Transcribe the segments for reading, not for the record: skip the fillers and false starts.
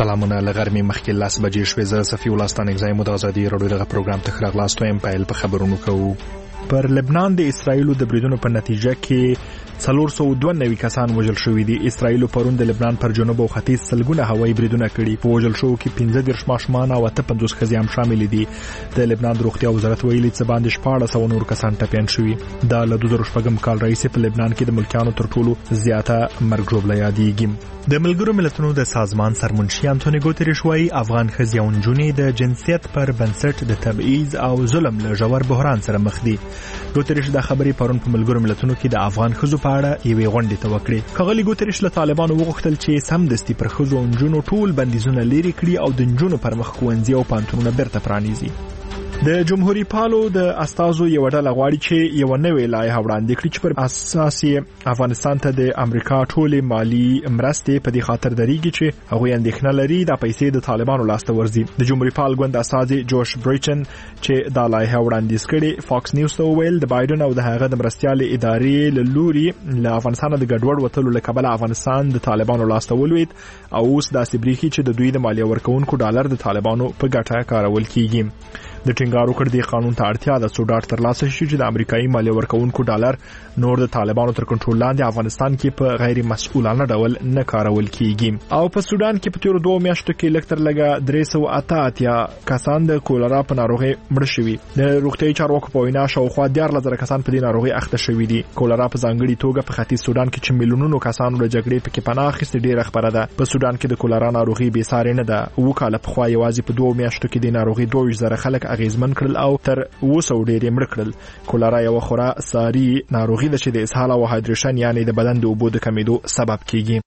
سلامونه لغرمې مخکې 10 بجې شوې. زه صفي الله ستانکزی مو د ازادي رادیو دغه پروګرام ته راغلاست وایم. پیل په خبرونو کوو. پر لبنان د اسرایلو د بریدونو په نتیجه کې 492 کسان وژل شوي دي. اسرایلو پرون د لبنان پر جنوب او ختیځ سلګونه هوایي بریدونه کړي. په وژل شوو کې 15 ماشومان او 50 ښځې هم شامل دي. د لبنان د روغتیا وزارت ویلي چې باندې 1400 نور کسان ټپيان شوي. د 2014 کال رئیس په لبنان کې د ملکیانو تر ټولو زیاته مرګ ژوبله یادېږي. د ملګرو ملتونو د سازمان سرمنشي انټونی ګوتریش وايي افغان ښځې او نجونې د جنسیت پر بنسټ د تبعیض او ظلم له ژور بحران سره مخ دي. ګوتریش د خبرې پرون په ملګرو ملتونو کې د افغان ښځو په اړه یوې غونډې ته وکړې. ښاغلي ګوتریش له طالبانو وغوښتل چې سمدستي پر ښځو او نجونو ټول بندیزونه لرې کړي او د نجونو پر مخ ښوونځي او پوهنتونونه بیرته پرانیزي. د جمهوریت پالو د استازو یو ډله غواړي چې یو نوې لایحه وړاندې کړي چې پر اساس افغانستان ته د امریکا ټولې مالی مرستې په دې خاطر درېږي چې هغه اندېښنه لري د پیسې د طالبانو لاسته ورځي. د جمهوریت پال ګوند استاد جوش بریچن چې د لایحه وړاندیز کړي فاکس نیوز ته ویل د بایدن او د هغه د مرستيال ادارې له لوري له افغانستان د ګډوډ وټلو له کبله افغانستان د طالبانو لاسته ولوید او اوس داسې بریخي چې د دوی د مالیه ورکونکو ډالر د طالبانو په ګټه کارول کیږي. د ټینګارو کړ د قانون ته اړتیا د څو تر لاسه شي چې د امریکایي مالیه ورکونکو ډالر نور د طالبانو تر کنټرول لاندې افغانستان کې په غیر مسؤلانه ډول نه کارول کیږي. او په سودان کې په تیر 2 میاشتو کې لکتر لګه 388 کسان د کولرا په ناروغي مړ شوي. د روغتیايي چارواکو په وینا شاوخوا 14000 کسان په دې ناروغي اخته شوي دي. کولرا په ځانګړي توګه په ختیځ سودان کې چې میلیونونو کسانو د جګړې په کې پناه اخیستې ډیره خبره ده. په سودان کې د کولرا ناروغي بې ساري نه ده. وکاله په خوا یوازې په 2 میاشتو کې د ناروغي 2000 خلک اغیزمن کړل او تر 200 ډېر مړ کړل. کولرا یو خورا ساري ناروغي ده چې د اسهال او هایدریشن یعنی د بدن د اوبو د کمیدو سبب کیږي.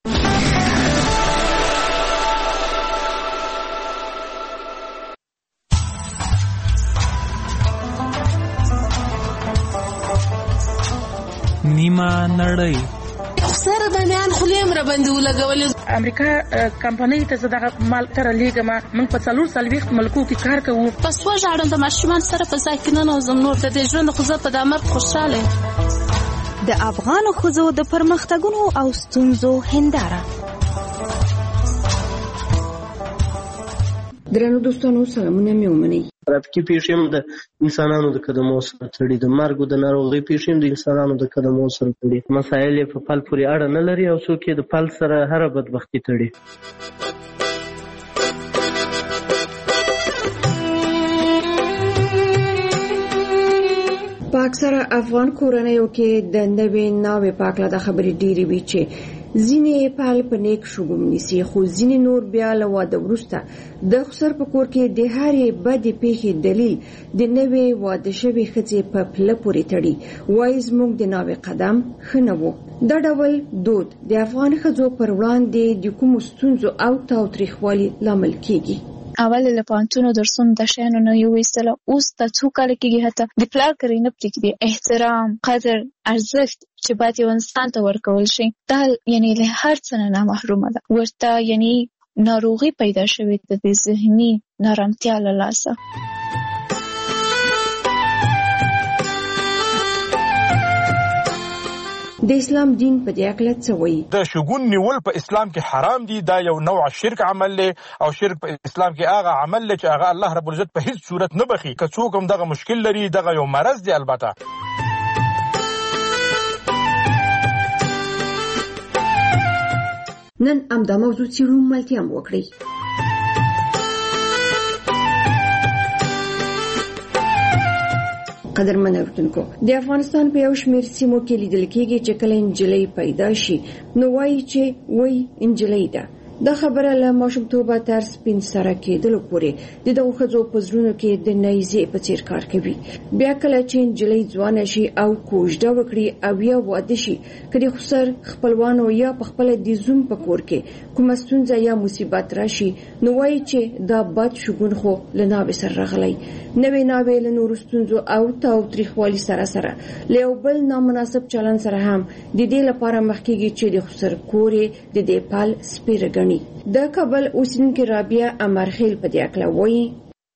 نیمه نړۍ سره د میان خلیم را باندې ولګولې. امریکا کمپنۍ ته زده مال تر لیګما من په 440 ملکو کې کار کوو. پس وژاړم د ماشومان سره په ځای کې نه نوزم نور د ژوند خو زه په دمر خوشاله. د افغان ښځو د پرمختګونو او ستونزو هنداره. درنو دوستانو سلامونه مې ومنئ. ترافیکي پیښې هم د انسانانو د قدمو سره تړي، د مرګ او د ناروغۍ پیښې هم د انسانانو د قدمو سره تړي. مسایل یې په پل پورې اړه نه لري او څوک یې د پل سره هر بدبختي تړي. په اکثره افغان کورنیو کې د نوې ناوې په اړه د خبرې ډېرې وي چې ځینې پال په نیک شګوم نیسي، خو ځینې نور بیا له واده وروسته د خسر په کور کې د هرې بدې پیښې دلیل د نوې واده شوې ښځې په پله پورې تړي. وایي زموږ د ناوې قدم ښه نه و. دا ډول دود د افغان ښځو پر وړاندې د کومو ستونزو او تاوتریخوالي لامل کیږي. اول له پانتونو درسونو د شانو نه یو وستله اوس ته څو کال کېږي هته د پلار کړی نه پریږدي. احترام، قدر، ارزښت چې باید یو انسان ته ورکول شي دا یعنی له هر څه نه محرومه ده. ورته یعنی ناروغي پیدا شوې ده د ذهني نارامتیا له لاسه. د اسلام دین په دې اړه څه وایي؟ د شګون نیول په اسلام کې حرام دي. دا یو نوع شرک عمل له او شرک په اسلام کې هغه عمل له چې هغه الله رب العزت په هیڅ صورت نه بخي. که څوک هم دغه مشکل لري دغه یو مرض دی. البته نن هم دا موضوع څیړو ملتیا وکړي. قدرمن اورېدونکو، د افغانستان په یو شمېر سیمو کې لیدل کېږي چې کله نجلۍ پیدا شي نو وایي چې وای نجلۍ ده. دا خبره له ماشومتوبه تر سپین سره کېدلو پورې د دغو ښځو په زړونو کې د نیزې په څېر کار کوي. بیا کله چې نجلۍ ځوانه شي او کوژده وکړي او یا واده شي، که د خسر خپلوانو یا په خپله د زوم په کور کې کومه ستونزه یا مصیبت راشي نو وایي چې دا بد شګون خو له ناوې سره راغلی. نوې ناوې له نورو ستونزو او تاوتریخوالي سره له یو بل نامناسب چلن سره هم د دې لپاره مخ کېږي چې د خسر کور یې د دې پال سپیره ګڼي. د کابل اوسیدونکې رابعه امرخیل په دې اړه وایي.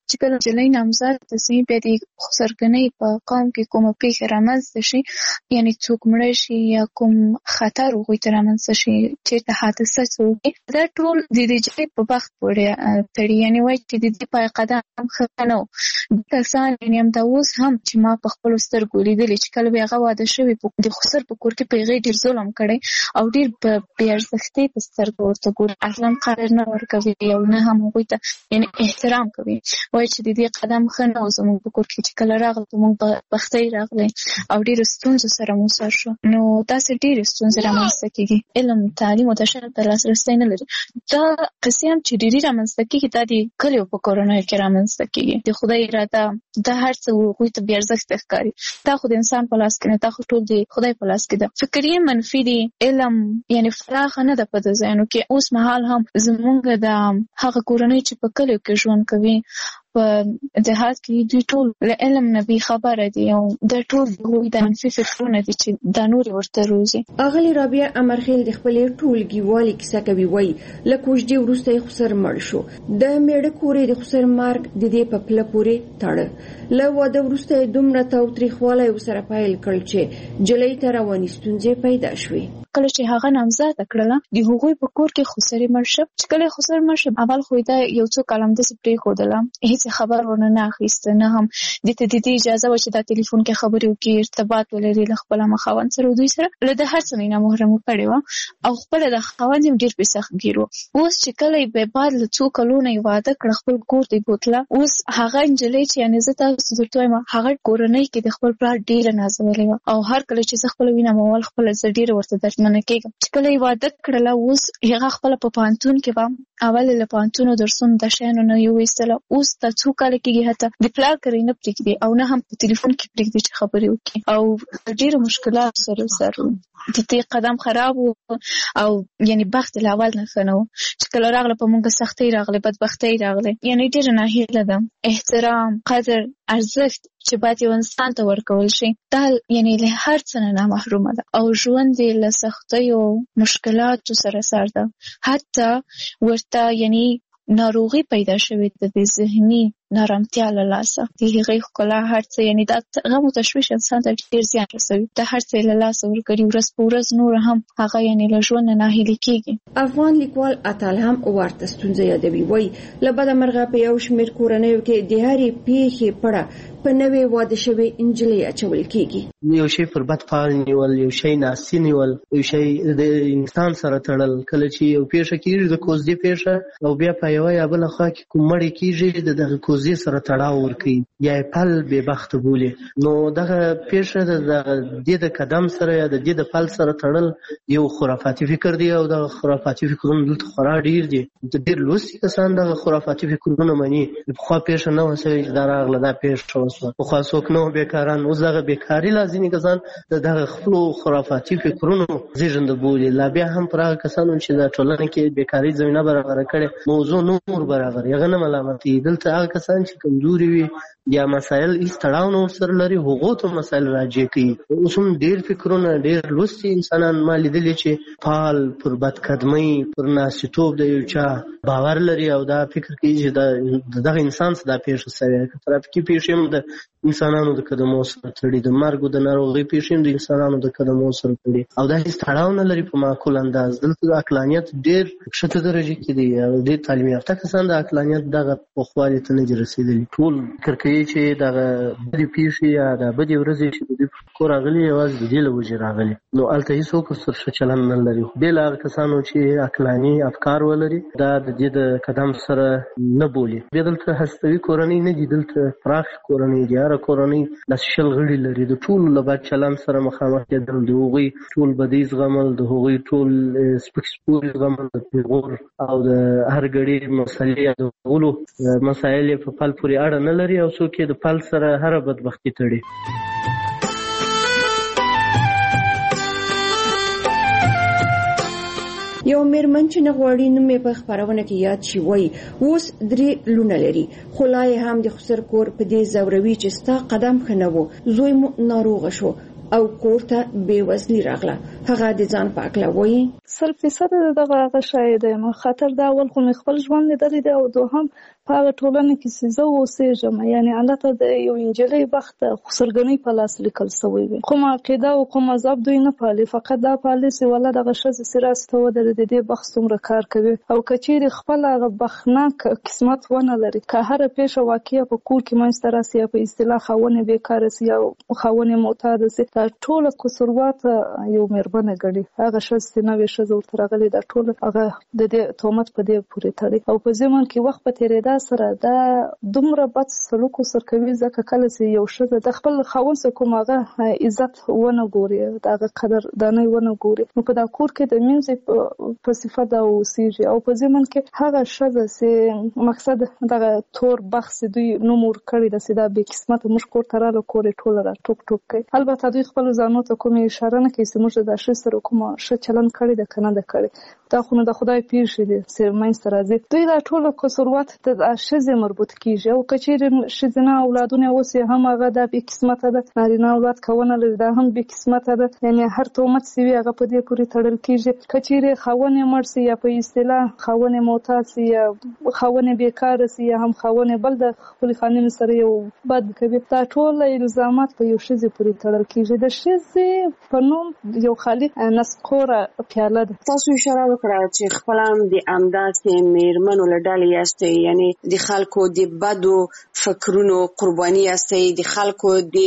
چې کله نجلۍ نامزد تصمیم بیا د خسرګنۍ په قوم کې کومه پیښه رامنځته شي، یعنی څوک مړه شي یا کوم خطر هغوی ته رامنځته شي، چېرته حادثه څه، دا ټول د دې نجلۍ په بخت پورې تړي. یعنی وایي چې د دې پای قدم ښه نه و. کسان یعنی همدا اوس هم چې ما په خپلو سترګو لیدلي چې کله به هغه واده شوي د خسر په کور کې په هغې ډېر ظلم کړی او ډېر په بې ارزښتۍ په سترګو ورته ګوري، اصلا قدر نه ورکوي او نه هم هغوی ته یعنی احترام کوي. وایي چې د دې قدم ښه نه و زموږ په کور کې چې کله راغله په موږ بختۍ راغلی او ډېرو ستونزو سره مو سر شو. نو داسې ډېرې ستونزې رامنځته کېږي. علم، تعلیم او د شعر ته لاسرسی نه لري. دا قصې هم چې ډېرې رامنځته کېږي دا د کلیو په کورنیو کې رامنځته کېږي. د خدای اراده دا هر څه هغوی ته بې ارزښته ښکاري. دا خو د انسان په لاس کې نه، دا خو ټول د خدای په لاس کې ده. فکر یې منفي دی. علم یعنی فراخه نه ده په دې ځایونو کې. اوس مهال هم زمونږ د هغه کورنۍ چې په کلیو کې ژوند کوي په جهاد کې دوی ټول له علم نه بې خبره دي او دا ټول هغوی د منفي فکرونه دي چې دا نورې ورته روزي. اغلې رابعه امرخیل د خپلې ټولګیوالې کیسه کوي. وایي له کوژدې وروسته یې خسر مړ شو. د میړه کور یې د خسر مرګ د دې په پله پورې تړه. له واده وروسته یې دومره تاوتریخوالی ورسره پیل کړ چې نجلۍ ته رواني ستونزې پیدا شوې. کله چې هغه نامزده کړله د هغوی په کور کې خسر مړ شو. چې کله خسر مړ شو اول خو دا یو څو کلام داسې پرېښودله، هېڅ خبر ورنه نه اخیسته، نه هم دې ته د دې اجازه وه چې دا تلیفون کې خبرې وکړي، ارتباط ولري له خپله خاوند سره. دوی سره له د هر څه نه محرمه کړې وه او خپله د خاوند یې ډېر بې سختګیر و. اوس چې کله یې بعد له څو کلونو یې واده کړه، خپل کور ته یې بوتله. اوس هغه نجلۍ چې یعنې زه تاسو درته وایم هغه کورنۍ کې د خپل پلار ډېره نازولې وه او هر کله چې زه خپله وینم اول خپله زه ډېره ورته دردمنه کېږم. چې کله یې واده کړله اوس هغه خپله په پوهنتون کې وه. اول له پوهنتونو درسونو د شیانو نه یې وایستله. اوس دا څو کاله کېږي حتی د پلار کری نه پرېږدي او نه هم په تلیفون کې پرېږدي چې خبرې وکړي او ډېرو مشکلاتو سره سر د دې قدم خراب و او یعنی بخت له اول نه ښه نه و. چې کله راغله په موږ سختۍ راغله، بدبختۍ راغله. یعنی ډېره ناهیله ده. احترام، قدر، ارزښت چې باید یو انسان ته ورکول شي دا یعنی له هر څه نه محرومه ده او ژوند یې له سختیو مشکلاتو سره سر ده. حتی ورته یعنی ناروغي پیدا شوې ده د ذهني نارامتیا له لاسه. د هغې ښکلا هر څه یعنی دا غم او تشویش انسان ته ډېر زیان رسوي. دا هر څه یې له لاسه ورکړي. ورځ په ورځ نور هم هغه یعنی له ژوند نه ناهیلي کېږي. افغان لیکوال اتل هم ورته ستونزه یادوي. وایي له بده مرغه په یو شمېر کورنیو کې د هرې پیښې پړه په نوې واده شوې نجلۍ اچول کېږي. یو شی پر بد فعال نیول، یو شی ناسي نیول، یو شی د انسان سره تړل. کله چې یو پیښه کېږي د کوزدې پیښه او بیا په یوه یا بله خوا کې کوم مړی کېږي د دغه کوزدې سره تړاو ورکوي یا یې پل بې بخته بولي. نو دغه پیښه د دې د قدم سره یا د دې د پل سره تړل یو خرافاتي فکر دی او دغه خرافاتي فکرونه دلته خورا ډېر دي. ډېر لوستي کسان دغه خرافاتي فکرونه مني. پخوا پیښه نه وه سوې چې دا راغله دا پیښه وسوه. پخوا څوک نه وو بېکاران. اوس دغه بېکاري لا ځینې کسان د دغه خپلو خرافاتي فکرونو زېږنده بولي. لا بیا هم پر هغه کسانو چې د ټولنه کې بېکاري زمینه برابره کړې موضوع نور برابر هغه نه ملامتي. دلته هغه کسان چې کمزوري وي یا مسایل هیڅ تړاو نه ورسره لري هغو ته مسایل راجع کوي. اوس هم ډېر فکرونه ډېر لوستي انسانان ما لیدلي چې فعال پر بدقدمۍ پر ناسیتوب د یو چا باور لري او دا فکر کوي چې دغه انسان څه دا پیښه سوې. ترافیکي پیښې هم د انسانانو د قدمو سره تړي، د مرګ او د ناروغۍ پیښې هم د انسانانو د قدمو سره تړي او دا هیڅ تړاو نه لري په معقول انداز. دلته د عقلانیت ډېر ښکته درجې کې دي او ډېر تعلیم یافته کسان د عقلانیت دغه پوخوالي ته نه دي رسېدلي. ټول فکر کوي چې دغه بدې پیښې یا د بدې ورځې چې د دوی په کور راغلي یوازې د دې له وجې راغلي. نو هلته هېڅوک ورسره ښه چلند نه لري. بې له هغه کسانو چې عقلاني افکار ولري دا د دې د قدم سره نه بولي. بیا دلته هستوي کورنۍ نه دي، دلته پراخې کورنۍ دي. هره کورنۍ لس شل غړي لري. د ټولو له بد چلند سره مخامخ کېدل، د هغوی ټول بدۍ زغمل، د هغوی ټول سپک سپوري زغمل، د پیغور او د هر ګړي مسلې یادولو مسایل یې په پل پورې اړه نه لري او څوک یې د پل سره هره بدبختي تړي. یو میرمن چې نه غواړي نوم یې په خپرونه کې یاد شي وایي اوس 3 لونه لري خو لا یې هم د خسر کور په دې زوروي چې ستا قدم ښه نه و. زوی مو ناروغه شو او کور ته بېوزلي راغله. هغه د ځان په هکله وایي 100% دغه شی دی. خطر دا اول خو مې خپل ژوند لیدلی دی او دوهم په هغه ټولنه کې چې زه اوسېږم یعنی هلته د یو نجلۍ بخت خسرګنۍ په لاس لیکل سوی وي. کومه عقیده او کوم مذهب دوی نه پالي، فقط دا پالي چې ولا دغه ښځې چې راسته ودرېدې د دې بخت څومره کار کوي او که چیرې خپل هغه بختناک قسمت ونه لري، که هره پیښه واقعه په کور کې منځته راسي یا په اصطلاح خاوند یې بېکاره سي یا خاوند یې معتاده سي، دا ټوله قصوروات یو مېرمنه ګڼي. هغه ښځه چې نوې ښځه ورته راغلې دا ټوله هغه د دې تهمت په دې پورې تړي او په ضمن کې وخت په تېرېدا سره دا دومره بد سلوک ورسره کوي ځکه کله چې یو ښځه د خپل خاوند څخه کوم هغه عزت ونه ګوري، د هغه قدردانۍ ونه ګوري، نو په دا کور کې د مینځې په صفت دا اوسېږي او په ضمن کې هغه ښځه چې مقصد دغه تور بخت چې دوی نوم ورکړی ده چې دا بې قسمته موږ کور ته راغله کور یې ټوله را ټوک ټوک کوي. البته دوی خپلو ځانو ته کومې اشاره نه کوي چې موږ د دا ښځې سره کومه ښه چلند کړی ده که نه ده کړی، دا خو نو د خدای پېښې دي چې منځته راځي. دوی دا ټوله قصوروات د ښځې مربوط کېږي او که چېرې ښځینه اولادونه اوس یې هم هغه دا بې قسمته ده، نارینه اولاد که ونه لري دا هم بې قسمته ده، یعنې هر تهمت چې وي هغه په دې پورې تړل کېږي. که چېرې خاوند یې مړ سي یا په اصطلاح خاوند یې معتاد سي یا خاوند یې بېکاره سي یا هم خاوند یې بل د خپلې خانمې سره یو بد کوي، دا ټول الزامات په یو ښځې پورې تړل کېږي. د ښځې په نوم یو خالي نسکوره پیاله ده. تاسو اشاره وکړه چې خپل هم د همداسې مېرمنو له ډلې یاستئ، یعنې د خلکو د بدو فکرونو قرباني یاستئ، د خلکو د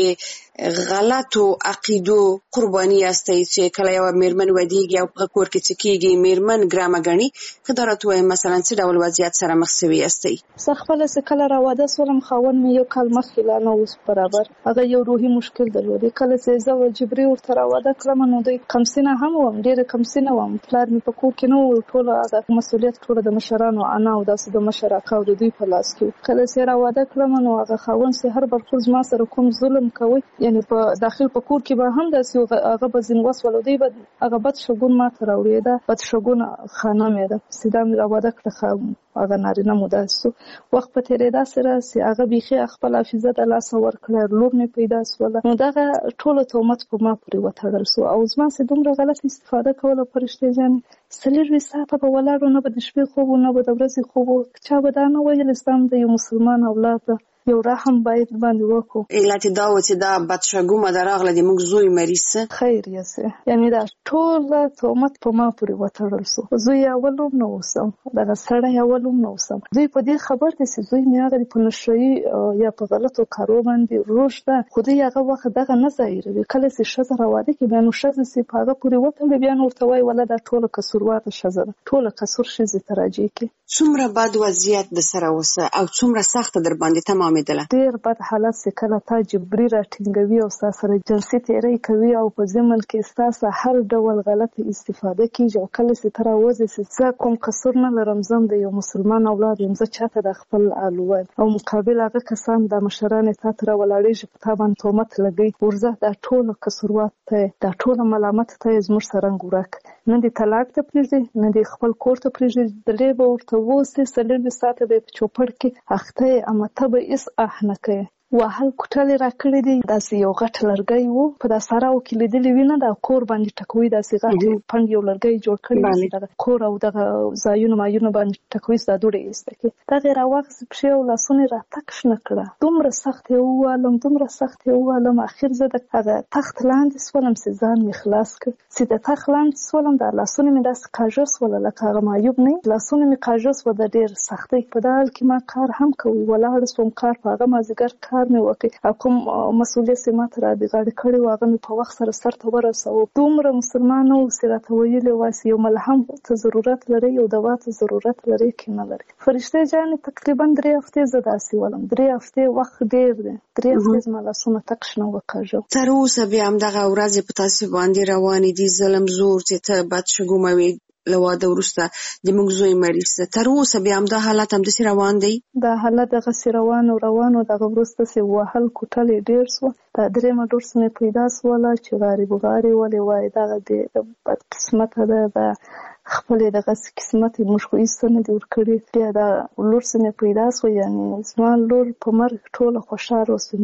غلطو عقیدو قرباني یاستئ چې کله یوه مېرمن ودیږي او په کور کې څه کېږي مېرمن ګرامه ګڼي. که دا راته ووایم مثلا څه ډول وضعیت سره مخ سوي یاستئ؟ زه خپله چې کله راواده شولم خاوند مې یو کال مخکې لا نه اوس برابر هغه یو روحي مشکل درلودی. کله چې زه جبري ورته راواده کړم نو دوی کمسینه هم وم، ډېره کمسینه وم، پلار مې په کور کې نه و، ټوله هغه مسؤلیت ټوله د مشرانو انا او داسې د مشر اکا او د دوی په لاس کې و. کله چې راواده کړم نو هغه خاوند چې هر برخورد زما سره کوم ظلم کوي، یعنې په داخل په کور کې به هم داسې هغه به ځینې وس ولودی به هغه بد شګون ما ته راوړېده، بد شګون خانم یې ده چې دا مې راواده کړه هغه نارینه مو داسې سو. وخت په تېرېدا سره چې هغه بیخي خپل حافظه د لاسه ورکړه، لور مې پیدا سوله، نو دغه ټوله تهمت په ما پورې وتړل سو او زما چې دومره غلط استفاده کوله فرشتې جانې 24 ساعته به ولاړو، نه به د شپې خوب و نه به د ورځې خوب و. چا به دا نه ویل اسلام د یو مسلمان اولاد ده، یو رحم باید باندې وکړو. علت دا و چې دا بدشګومه ده راغله د موږ زوی مریض څه خیر یې څه، یعنې دا ټوله تهمت په ما پورې وتړل سو. زوی اول هم نه اوسم، دغه سړی اول هم نه اوسم. دوی په دې خبر دي چې زوی مې هغه په نشهیي یا په غلطو کارو باندې روش ده، خو دوی هغه وخت دغه نه ظاهروي. کله چې ښځه راواده کړي بیا نو ښځه چې په هغه پورې وتړي بیا نو ورته وایي وله دا ټوله قصورواته ښځه ده، ټوله قصور ښځې ته راجع کړي. څومره بد وضعیت د سره اوسه او څومره سخته در باندې تمامېدله؟ ډېر بد حالت چې کله تا جبري راټینګوي او ستا سره جنسي تېری کوي او په ضمن کې ستا څخه هر ډول غلطه استفاده کېږي او کله چې ته راوځې چې زه کوم قصور نه لرم، زه هم د یو مسلمان اولاد یم، زه چاته د خپل الوایم او مقابل هغه کسان د مشران یې تا ته راولاړېږي په تا باندې تهمت لګوي، ورځه دا ټوله قصوروات ته یې دا ټوله ملامت ته یې زموږ سره رنګ ورک، نه دې طلاق ته پرېږدي نه دې خپل کور ته پرېږدي، دلې به ورته اوسې 24 ساعته به یې په چوپړ کې اخته یې اما ته به هېڅ نه کوې. وهل کوټلې راکړې دي، داسې یو غټ لرګی و په دا ساراو کې لیدلې وي نه، دا کور باندې ټکوي، داسې غټ پنډ یو لرګی جوړ کړی دغه کور او دغه ځایونه مایونه باندې ټکوي، دا دوړې یې ایسته کړي. دغه یې راواخیستې پښې او لاسونه یې راتک شنه کړه، دومره سخت یې ووهلم دومره سخت یې ووهلم، اخر زه د هغه تخت لاندې سولم چې ځان مې خلاص کړ. چې د تخت لاندې سولم دا لاسونه مې داسې کاږه سوله لکه هغه معیوب نه لاسونه مې کاږه سوه د ډېر سختۍ په دا حال کې ما کار هم کوي، ولاړه سوم کار په هغه مازدیګر کار مې وکړ او کوم مسؤلیت چې ما ته رابغاړې کړی و هغه مې په وخت سره سرته ورسوه. دومره مسلمان و چې راته ویلي وای چې یو ملهم ته ضرورت لري یو دوا ته ضرورت لري که نه لري. فرشتې جانې تقریبا 3 هفتې زه داسې ولم، 3 هفتې وخت ډېر دی، 3 هفتې زما لاسونه تک شنه وکاږه. تر اوسه بیا همدغه ورځې په تاسې باندې روانې دي، ظلم زور چې ته بدشګومه وې له واده وروسته د موږ زوی مریض ده، تر اوسه بیا همدا حالت همداسې روان دی؟ دا حالت دغسې روان او دغه وروسته چې وهل کوټل یې ډېر سوه. دا 3 ډورس مې پیدا سوله چې غارې بغارې ولې وایي دغه د بدقسمته ده، دا خپلې دغسې قسمت یې موږ خو ایسته نه دي ورکړي. بیا دا لور چې مې پیدا سوه، یعنې زما لور په مرګ ټوله خوشحاله اوس مړه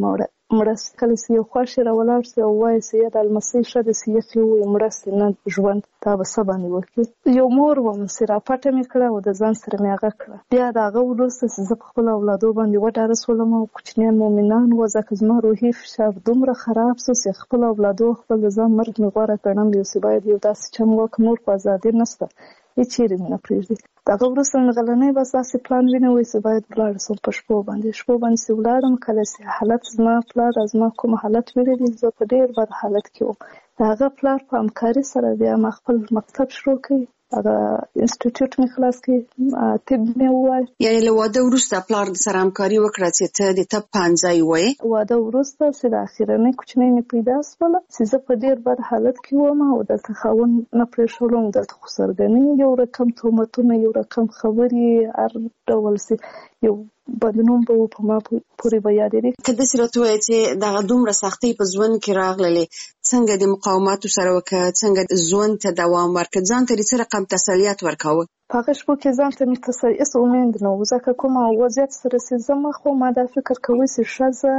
مرستې کله چې یو خواشي راولاړ سي او وایي چې یا د المسۍ ښه ده چې یخې ووایي مرستې نه ژوند دا به څه باندې وکړي. یو مور وم چې راپټه مې کړه او د ځان سره مې هغه کړه. بیا د هغه وروسته چې زه په خپلو اولادو باندې وډاره شولم او کوچنیان مؤمنان وو، ځکه زما روحي فشار دومره خراب شو چې خپلو اولادو خپل د ځان مرګ مې غوره ګڼم چې باید یو داسې چم وکړم. نور په ازادي نشته، هېڅ چېرې مې نه پرېږدي. د هغه وروسته مې غلنی بس داسې پلان وینوي چې باید ولاړه شم په شپو باندې چې ولاړم. کله چې حالت زما پلار زما کوم حالت ولیدي، زه په ډېر بد حالت کې وم. د هغه پلار په همکاري سره بیا ما خپل مکتب شروع کړی، هغه انسټیټیوټ مې خلاص کړی، طب مې ووایه. یعنې له واده وروسته پلار د سره همکاري وکړه چې ته د طب پوهنځی ووایې؟ واده وروسته چې د اخرنۍ کوچنۍ مې پیدا شوله چې زه په ډېر بد حالت کې وم او دلته خاوند نه پرېښولم، دلته خو سرګنۍ، یو رقم تهمتونه، یو رقم خبرې، هر ډول چې یو بدنوم به په ما پورې به یادېدې. ته داسې راته ووایې چې دغه دومره سختۍ په ژوند کې راغللې، څنګه د مقاوماتو سره وکړه، څنګه ژوند ته دوام ورکړه، ځان ته څه رقم تسلیت ورکوه؟ په هغه شپو کې ځان ته مې هېڅ امید نه و، ځکه کوم وضعیت سره چې زه مخ وم ما دا فکر کوی چې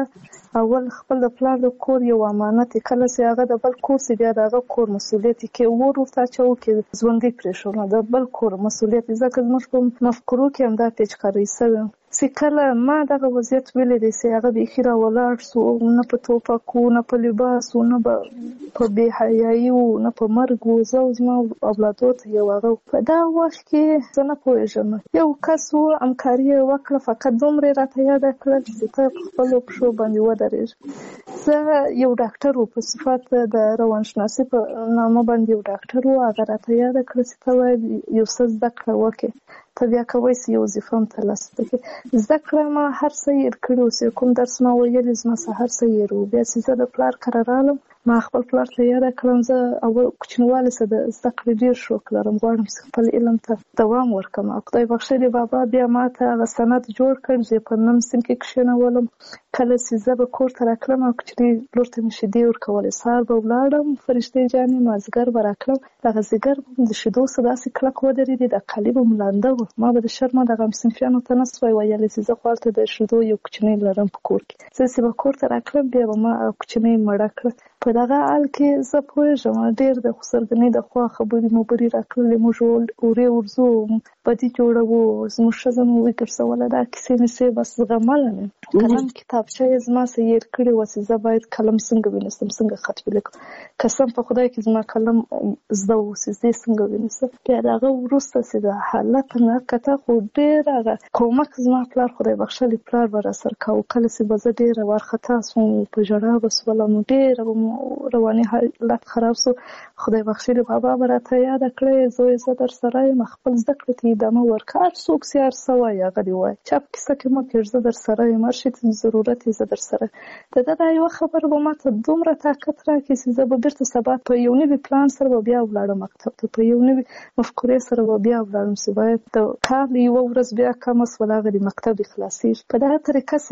ښځه اول خپل د پلار د کور یو امانت دی، کله چې هغه د بل کور چې بیا د هغه کور مسؤلیت کې ور ورته اچوو کې ژوندی پرېښودله د بل کور مسؤلیت، ځکه زموږ په مفکورو کې همدا پیچکارۍ شوې چې کله ما دغه وضعیت ولیدی چې هغه بیخي راولاړ شو، نه په ټوپک و، نه په لباس و، نه په بې حیایي و، نه په مرګ و. زه او زما اولادو ته یو هغه په دغه وخت کې زه نه پوهېږم، یو کس و همکاري یې وکړه، فقط دومره یې راته یاده کړل چې ته په خپلو پښو باندې ودرېږه. زه یو ډاکټر و په صفت د روانشناسي په نامه باندې یو ډاکټر و، هغه راته یاده کړه چې ته باید یو څه زده کړه وکړې، ته بیا کوی چې یو وظیفه هم ترلاسه کړې. زده کړه ما هر څه هېر کړي و چې کوم درس ما ویلي زما څه هر څه هېر و. بیا چې زه د پلار کره رالم ما خپل پلار ته یاده کړم زه اول کوچنیوالي څه د زده کړې ډېر شوق لرم، غواړم چې خپل علم ته دوام ورکړم. او خدای بخښلي بابا بیا ما ته هغه سند جوړ کړ چې په نم سیم کې کښېنولم. کله چې زه به کور ته راتلم او کوچنۍ لور ته مې شیدې ورکولې، سهار به ولاړم فرښتې جانې مازدیګر به راتلم، دغه ځیګر به د شیدو څه داسې کلک ودرېدې د کالي به م لانده وه. ما به د شرمه دغه صنفیانو ته نه سوای ویلی چې زه خو هلته د شیدو یو کوچنۍ لرم په کور کې. زه چې به کور ته راتلم بیا به ما کوچنۍ مړه کړه. په دغه حال کې زه پوهېږم ډېر د خسرګنۍ د خوا خبرې مبرې راکړلې، موږ اورې ورځو بدي جوړوو، زموږ ښځه مو وګرځوله، دا کیسې مې بس زغمله مې. قلم کتابچه یې زما څه هېر کړې وه چې زه باید قلم څنګه ونیسم، څنګه خط ولیکم. قسم په خدای کې زما قلم زده و چې زه څنګه ونیسم. بیا د هغه وروسته چې د حالت نه کته خو ډېر هغه کومک زما پلار خدای بخښلي پلار به راسره کوو. کله چې به زه ډېره وارخطا شوم په ژړا به شولم، ډېره به رواني حالت خراب شو، خدای بخښلي بابا به راته یاده کړی زویه زه در سره یم، خپل زده کړو ته ادامه ورکړه، هر څوک چې هر څه وایي هغه دې وایي، چا په کیسه کې مه کېږ، زه در سره یم، هر شي ته ضرورت یې زه در سره. د ده دا یوه خبره به ما ته دومره طاقت راکړي چې زه به بېرته سبا په یو نوي پلان سره به بیا ولاړم مکتب ته، په یو نوي مفکورې سره به بیا ولاړم چې باید د کال یوه ورځ بیا کمه شوله هغه د مکتب دې خلاصېږي. په دغه طریقه چې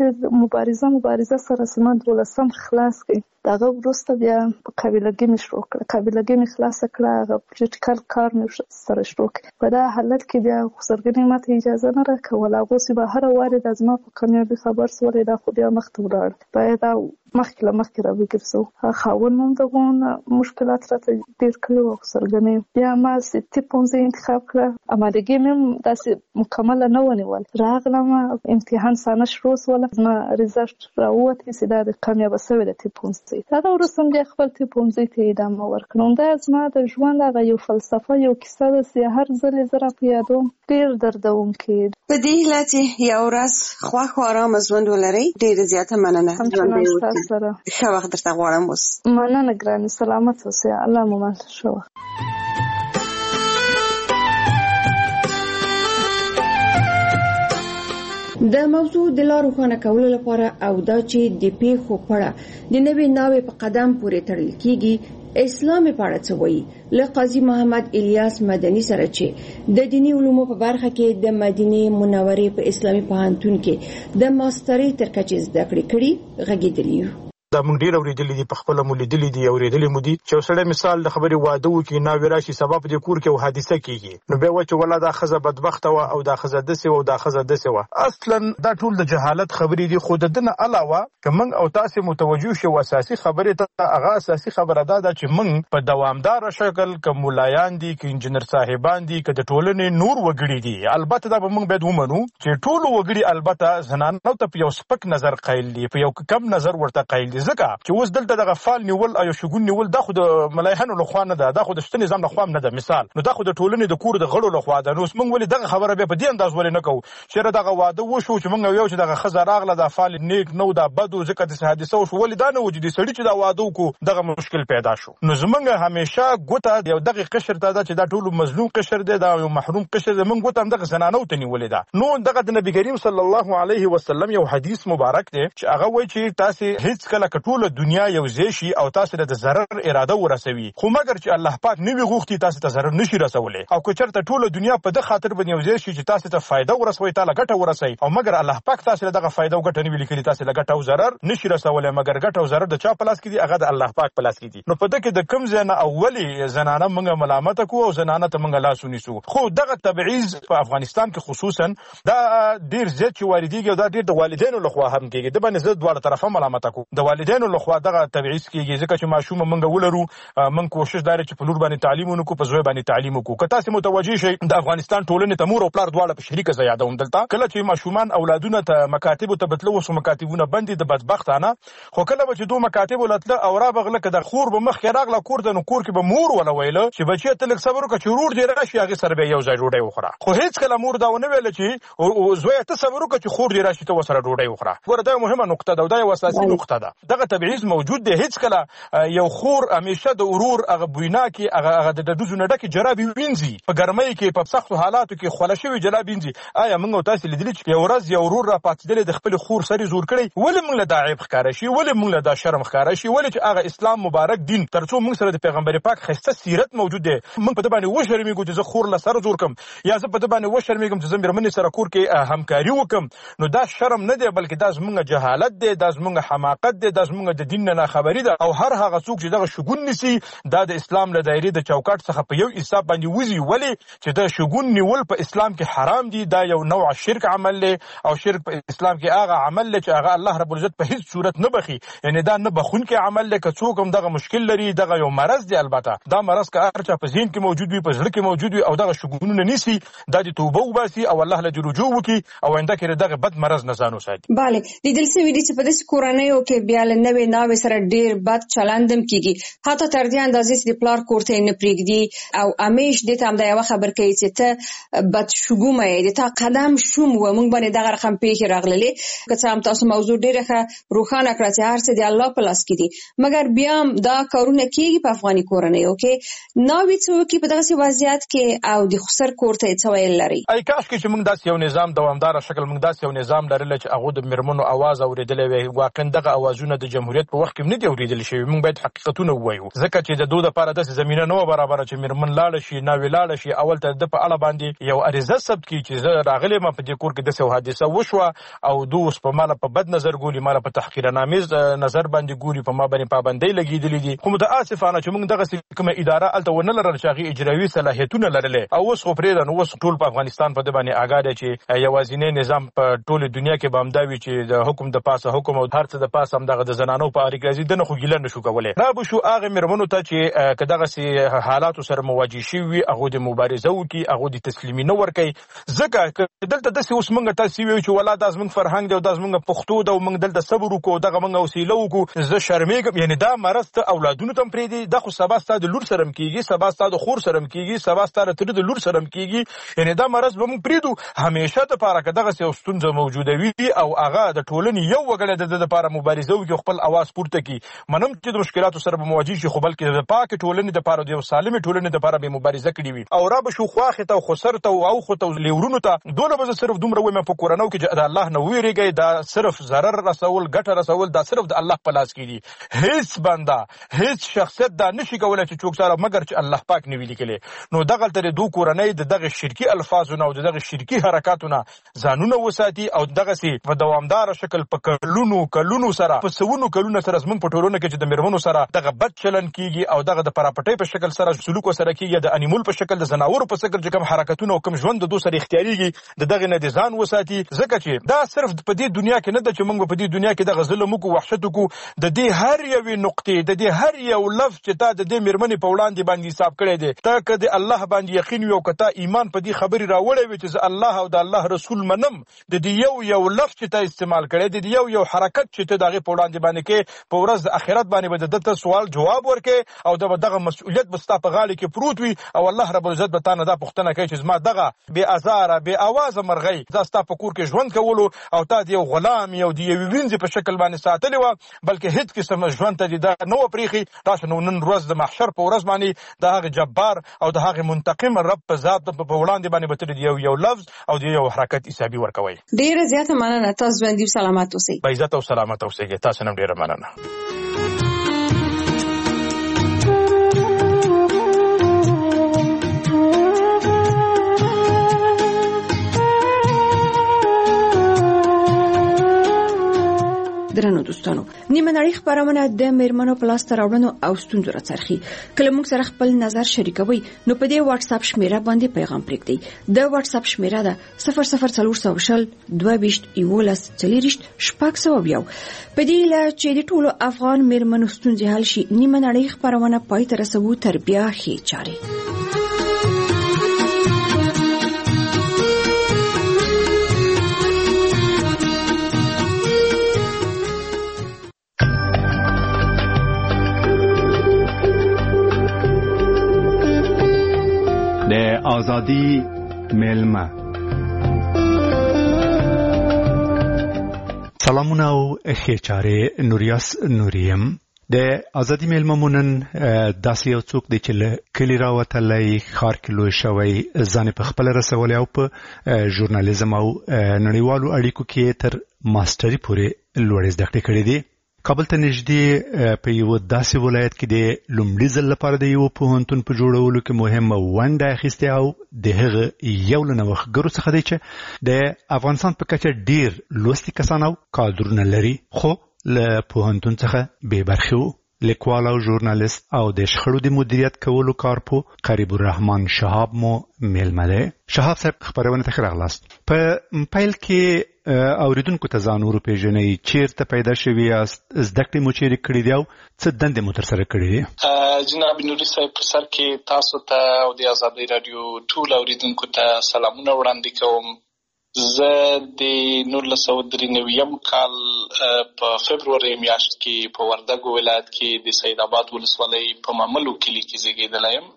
مبارزه سره چې ما 12 خلاص کړي. د هغه وروسته بیا قابلګي مې شروع کړه، قابلګي مې خلاصه کړه، هغه پریکټیکل کار مې سره شروع کړ. په دا حالت کې بیا خسرګنۍ ما ته اجازه نه راکوله، هغو چې به هره وارې دا زما په کامیابي خبر شولی دا خو بیا مخته ولاړ، باید دا مخکې له مخکې را وګرځو. خاوند مو هم دغونه مشکلات راته ډېر کړي وو خسرګنۍ. بیا ما طب پوهنځی انتخاب کړه، امادګي مې هم داسې مکمله نه ونیول. راغلم امتحان سانه شروع شوله، زما ریزلټ راووتی چې دا د کامیابه شوې د طب پوهنځي. هغه وروسته بیا خپل طب پوهنځي ته ادامه ورکړم. دا زما د ژوند هغه یو فلسفه یو کیسه ده چې هر ځل یې زه راپه یادوم ډېر دردونکی. په دې هیله چې یو ورځ خوښ او ارامه ژوند ولرئ. ډېره زیاته مننه. ښه وخت درته غواړم. اوس مننه ګرانې، سلامت اوسئ، الله مو مل. ښه وخت. د موضوع د لا روښانه کولو لپاره او دا چې د پیښو پړه د نوې ناوې په قدم پورې تړل کیږي، اسلام په اړه څه وایي، له قاضي محمد الیاس مدني سره چې د دینی علومو په برخه کې د مدینه منورې په اسلامي پوهنتون کې د ماسترۍ تر کچې زده کړې کړي غږېدلی. دا موږ ډیر اوریدلې دي په خپل مولیدلې دي اوریدلې مو دي چې سړی مثال د خبرې واده وکي نا وراشي سبب د کور کې حادثه کیږي نو به و چې ولا دا خزه بدبخت و او دا خزه دسه او دا خزه دسه و اصلا دا ټول د جهالت خبرې دي خود دنه علاوه کوم او تاسو متوجه شو اساسي خبره ته هغه اساسي خبره ده چې موږ په دوامدار شکل کوم مولایان دي کې انجنیر صاحبان دي کې د ټولنې نور وګړي دي البته دا به موږ باید ومنو چې ټول وګړي البته زنانو ته په یو سپک نظر قایل دي په یو کم نظر ورته قایل دي ځکه چې اوس دلته دغه فال نیول او شګون نیول دا خو د ملایانو لخوا نه ده دا خو د شته نظام لخوا نه ده مثال نو دا خو د ټولنې د کور د غړو لخوا ده نو موږ ولې دغه خبره به په دې انداز ولې نه کوو چې دغه واده وشو چې موږ یو چې دغه خزه راغله د فال نیک نو دا بدو ځکه د حادثه وشو ولې دا نه وجودي سړی چې دا واده وکړو دغه مشکل پیدا شو نو زمونږ همیشه ګوته یو دغه قشر ته ده چې دا ټول مظلوم قشر دی دا یو محروم قشر دی موږ ګوته هم دغه زنانو ته نیولې ده نو دغه د نبی کریم صلی الله علیه وسلم یو حدیث مبارک دی چې هغه وایي چې تاسو هیڅ کله ټول دنیا یو ځای شي او تاسو د ضرر اراده ورسوي خو مګر چې الله پاک نه وي غوښتي تاسو ته ضرر نشي رسولای او که چېرته ټول دنیا په د خاطر باندې یو ځای شي چې تاسو ته فائدہ ورسوي تاسو ګټه ورسوي او مګر الله پاک تاسو له دغه فائدہ او ګټه نه ویل کړي تاسو له ګټه او ضرر نشي رسولای مګر ګټه او ضرر د چا پلاس کې دي هغه د الله پاک پلاس کې دي نو په دغه د کم ځای نه اولی زنانه موږ ملامت کو او زنانه ته موږ لاس ونیسو خو دغه تبعیض په افغانستان کې خصوصا دا ډیر زیات چې واردېږي او دا ډیر د والدینو لخوا هم کېږي د باندې زه دواړه طرفه ملامت کو د والدینو لخوا دغه تبعیض کېږي ځکه چې ماشوم موږ ولرو موږ کوشش دار چې په لور باندې تعلیم ونکو په زوی باندې تعلیم وکړو که تاسو متوجي شئ د افغانستان ټولنې ته مور او پلار دواړه په شریکه ځای یادوم دلته کله چې ماشومان اولادونه ته مکاتب ته بتلو وسو مکاتبونه بندي د بدبختانه خو کله چې دوه مکاتب ولتله او را بغله که د خور به مخ کې راغله کور ته نو کور کې به مور ولا ویله چې بچی ته لږ صبر وکړه چې ورور دې راشي هغه سره به یو ځای ډوډۍ وخوره خو هیڅ کله مور دا ونه ویل چې زوی ته صبر وکړه چې خور دې راشي ته وسره ډوډۍ وخوره ګوره دا مهمه نقطه ده دا یو اساسي نقطه ده دغه تبعیض موجود دی هیڅ کله یو خور همیشه د ورور هغه بوینا کې هغه د دودو نه ډکه جرابې وینځي په ګرمۍ کې په سختو حالاتو کې خوله شوی جلاب وینځي آیا موږ تاسو لیدلی چې یو ورځ یو ورور را پاتېدل د خپل خور سره زور کړی ولې موږ له دا عیب ښکاره شي ولې موږ له دا شرم ښکاره شي ولې چې هغه اسلام مبارک دین ترڅو موږ سره د پیغمبر پاک خسته سیرت موجود دی موږ په دې باندې وشرمېږو چې زه خور له سره زور کوم یا زه په دې باندې وشرمېږم چې زه مېرمنې سره کور کې همکاري وکم نو دا شرم نه دی بلکې دا زموږ جهالت دی دا زموږ حماقت دی دا زموږ د دین نه خبري ده او هر هغه څوک چې دغه شګون نیسي دا د اسلام له دایرې د چوکاټ څخه په یو حساب باندې وځي ولې چې د شګون نیول په اسلام کې حرام دي دا یو نوع شرک عمل دی او شرک په اسلام کې هغه عمل دی چې هغه الله رب العزت په هیڅ صورت نه بخي یعنی دا نه بخون کې عمل دی که څوک هم دغه مشکل لري دغه یو مرض دی البته دا مرض که هر چا په ذهن کې موجود وي په زړه کې موجود وي او دغه شګونونه نیسي دا د توبه وباسي او الله له رجوع وکړي او آینده کې دغه بد مرض نه ځان وساتي bale لیدل شوي دي چې په داسې کورنیو کې بیا له نوې ناوې سره ډیر بد چلندم کیږي حتی تر دې اندازې چې د پلار کور ته نه پرېږدي او امیش دې ته هم دا یو خبر کوي چې ته بد شګومه یې د تا قدم شوم و موږ باندې دغه رقم پیښې راغللې که څه هم تاسو موضوع ډیره ښه روښانه کړه چې هر څه د الله په لاس کې دي مګر بیا هم دا کارونه کیږي په افغاني کورنیو کې ناوې څوک په دغه وضعیت کې او د خسر کور ته څه ویل لري ای کاش کې چې موږ داسې یو نظام دوامدار شکل موږ داسې یو نظام لرل چې هغه د مرمنو आवाज اوریدلې وي واقعا دغه اوازونه د جمهوریت په وخت کې نه دی اوریدل شوی موږ باید حقیقتونه ووایو ځکه چې د دوه لپاره د زمينه نو برابر چې مرمن لاړ شي نو ولاړ شي اول ته د په اړه باندې یو عریضه ثبت کی چې زه راغلی ما په دې کور کې د څه حادثه وشوه او دوه په مال په بد نظر ګوري مال په تحقیرنامیز نظر باندې ګوري په ما باندې پابندۍ لګیدلې دي خو متاسفانه چې موږ دغه کومه اداره الته ونه لرل چې هغه اجرایي صلاحیتونه لرلې او اوس خو پرې نو اوس ټول په افغانستان په دې باندې آګاده چې یوازینی نظام په ټول دنیا کې بامداوي چې د حکم د پاسه حکم او هر څه د پاسه هم دغه د زنانو په اړه راځي دنه خو ګیله نشو کولای را به شو هغه مرمنو ته چې کداغه سي حالات سره مواجه شي وي هغه د مبارزه وکي هغه د تسلیمي نه ور کوي ځکه دلته د اوس موږ تاسو ویو چې ولا د زمنګ فرهنګ دی او د زمنګ پښتو د موږ دلته صبر وکړو دغه موږ وسیله وکړو زه شرمېږم یعنی دا مرض ته اولادونو تم پرې دي د خو سبا ستاسو د لور سره کیږي سبا ستاسو د خور سره کیږي سبا ستاسو تر د لور سره کیږي یعنی دا مرض به موږ پرېدو همیشه د پاره کداغه سي ستونزه موجوده وي او هغه د ټولنې یو وګړي د لپاره مبارزه وکړي خپل اواز پورته کړي منم چې د مشکلاتو سره مواجه شي خو بلکې د پاک ټولنې د لپاره د یو سالمه ټولنې د لپاره به مبارزه کړي وي او را به شو خواخه ته خسر ته او خو ته لیورونو ته دوله به صرف دومره ومه په قرانو کې د الله نه ویریږي دا صرف zarar رسول ګټه رسول دا صرف د الله په لاس کې دي هیڅ بنده هیڅ شخصیت دا نشي کولای چې څوک سره مګر چې الله پاک نه ویلي کړي نو دغه تر دوه کورنۍ دغه شرکی الفاظونه او دغه شرکی حرکاتونه ځانونه وساتي او دغه سي په دوامدار شکل په کلونو سره په سونو کلونه سره زمون په ټولنه کې چې د میرمنو سره دغه بد چلن کیږي او دغه د پراپټۍ په شکل سره سلوک سره کیږي، د انیمول په شکل د زناورو په شکل چې کوم حرکتونه او کوم ژوند د دوی سره اختیاريږي دغه نه ځان وساتي، ځکه چې دا صرف په دې دنیا کې نه ده چې موږ په دې دنیا کې دغه ظلم او وحشت کو، د دې هر یوې نقطې د دې هر یو لفظ چې تا د دې میرمنې په وړاندې باندې حساب کړی دی، ته که د الله باندې یقین وي او که تا ایمان په دې خبرې راوړی وي چې زه الله او د الله رسول منم، د دې یو لفظ چې تا استعمال کړی دی، د یو حرکت چې ته د هغې په وړاندې باندې کې په ورځ د آخرت باندې به د ده ته سوال جواب ورکې او دغه مسؤلیت به ستا په غاړه کې پروت وي او الله رب العزت به تا نه دا پوښتنه کوي چې زما دغه بې ازاره بې اوازه مرغۍ دا ستا په کور کې ژوند کولو او تا د یو غلام یو د یوې وینځې په شکل باندې ساتلې وه، بلکې هېڅ قسم ژوند ته دې دا نه وه پرېښي. تاسو نو نن ورځ د محشر په ورځ باندې د هغې جبار او د هغې منتقم رب په ذات په وړاندې باندې به ته د یو لفظ او د یو حرکت حسابي ورکوئ. ډېره زیاته مننه، تاسو ژوندي او سلامت اوسئ. با عزت او سلامت اوسئ. تاسو نن ډېره مننه. درنو دوستانو، نیمه نړۍ خبرونه د میرمنو په لاسته راوړنو او ستونزو راڅرخي. کله موږ سره خپل نظر شریکوي نو په دې واتس اپ شمیره باندې پیغام پرېږدئ. د واتس اپ شمیره ده 00400 22 11 40 600. په دې لا چې د ټولو افغان میرمنو ستونزې حل شي، نیمه نړۍ خبرونه پای ته رسوو تر بیا ښې چارې. د آزادی میلمه. سلامونه او ښې چارې. نوریاس نوریم د آزادی میلمه مونن داسې یو څوک دی چې له کلي راوتلی، ښار کې لوی شوی، ځان په خپله رسولی او په ژورنالیزم او نړیوالو اړیکو کې تر ماسټري پورې لوړې زده کړې کړې دي. کابل ته نږدې په یو داسې ولایت کې د لومړي ځل لپاره د یو پوهنتون په جوړولو کې مهمه ونډه اخیستې او د هغه یو له نوښتګرو څخه دی چې د افغانستان په کچه ډیر لوستي کسان او کادرونه لري، خو له پوهنتون څخه بې برخې وو. لیکوال او ژورنالیست او د شخړو د مدیریت کولو کارپو قریب الرحمن شهاب مو میلمه دی. شهاب صاحب، خبرونه ته ښه راغلاست. په پیل کې اوریدونکو ته ځان وروپېژنئ، چیرته پیدا شوي یاست، زده کړې مو چیرې کړې دي او څه دندې مو ترسره کړې دي؟ جناب نوري صاحب، په سر کې تاسو ته او د ازادۍ راډیو ټول اوریدونکو ته سلامونه وړاندې کوم. زه د 1993 کال په فبروري میاشت کې په وردګو ولایت کې د سید آباد ولسوالۍ په ماملو کلي کې زیږېدلی یم.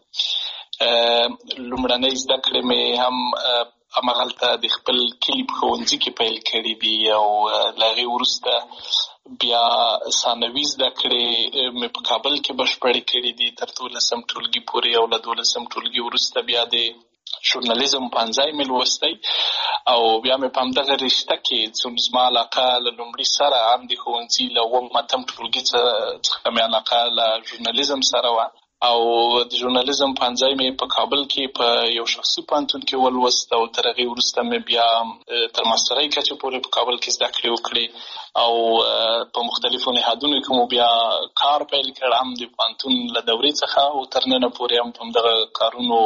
لومړنۍ زده کړې مې هم همغلته د خپل کلي په ښوونځي کې پیل کړي دي او له هغې وروسته بیا ثانوي زده کړې مې په کابل کې بشپړې کړي دي تر 12 ټولګي پورې او له 12 ټولګي وروسته بیا د ژورنالیزم پنځای مې لوستی او بیا مې په همدغه رشته کې څومره زما علاقه له لومړي سره هم د ښوونځي له 8 ټولګي څخه مې علاقه له ژورنالیزم سره وه او د ژورنالیزم پنځای مې په کابل کې په یو شخصي پوهنتون کې ولوست او تر هغې وروسته مې بیا تر ماسترۍ کچې پورې په کابل کې زده کړې وکړې او په مختلفو نهادونو کې مو بیا کار پیل کړ، هم د پوهنتون له دورې څخه او تر ننه پورې هم په همدغه کارونو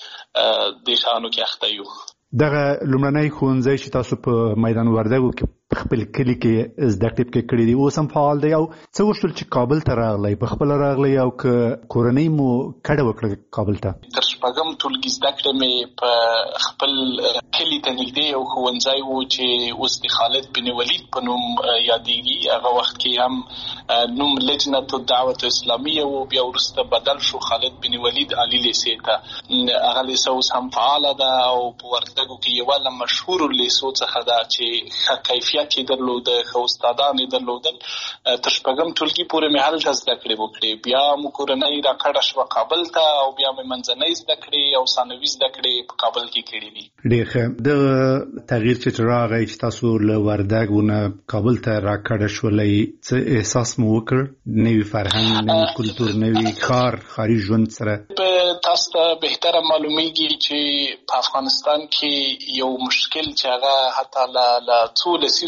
د شانو کې اخته یو. دغه لومړنی ښوونځی چې تاسو په میدان وردګو کې په خپل کلي کې زده کړې کړې دي اوس هم فعال دی او څه وشول چې کابل ته راغلی؟ په خپله راغلی او که کورنۍ مو کډه وکړه کابل ته؟ تر 6 ټولګي زده کړې مې په خپل کلي ته نږدې یو ښوونځی و چې اوس د خالد بن ولید په نوم یادېږي. هغه وخت کې هم نوم لجنة الدعوة اسلامیه و، بیا وروسته بدل شو خالد بن ولید علی لیسې ته. هغه لیسه اوس هم فعاله ده او په وردګو کې یوه له مشهورو لیسو څخه ده چې ښه کیفیت یې درلوده، ښه استادان یې درلودل. تر 6 ټولګي پورې مې هلته زده کړې وکړې. بیا مو کورنۍ راکډه شوه کابل ته او بیا مې منځنۍ زده کړې او ثانوي زده کړې په کابل کې کړې دي. ډېر ښه. د تغییر چې راغی چې تاسو له وردګو نه کابل ته راکډه شولئ، څه احساس مو وکړ؟ نوي فرهنګ، نوي کلتور، نوي ښاري ژوند سره؟ تاسو ته بهتره معلومیږي چې په افغانستان کې یو مشکل چې هغه حتی له څو لسیزو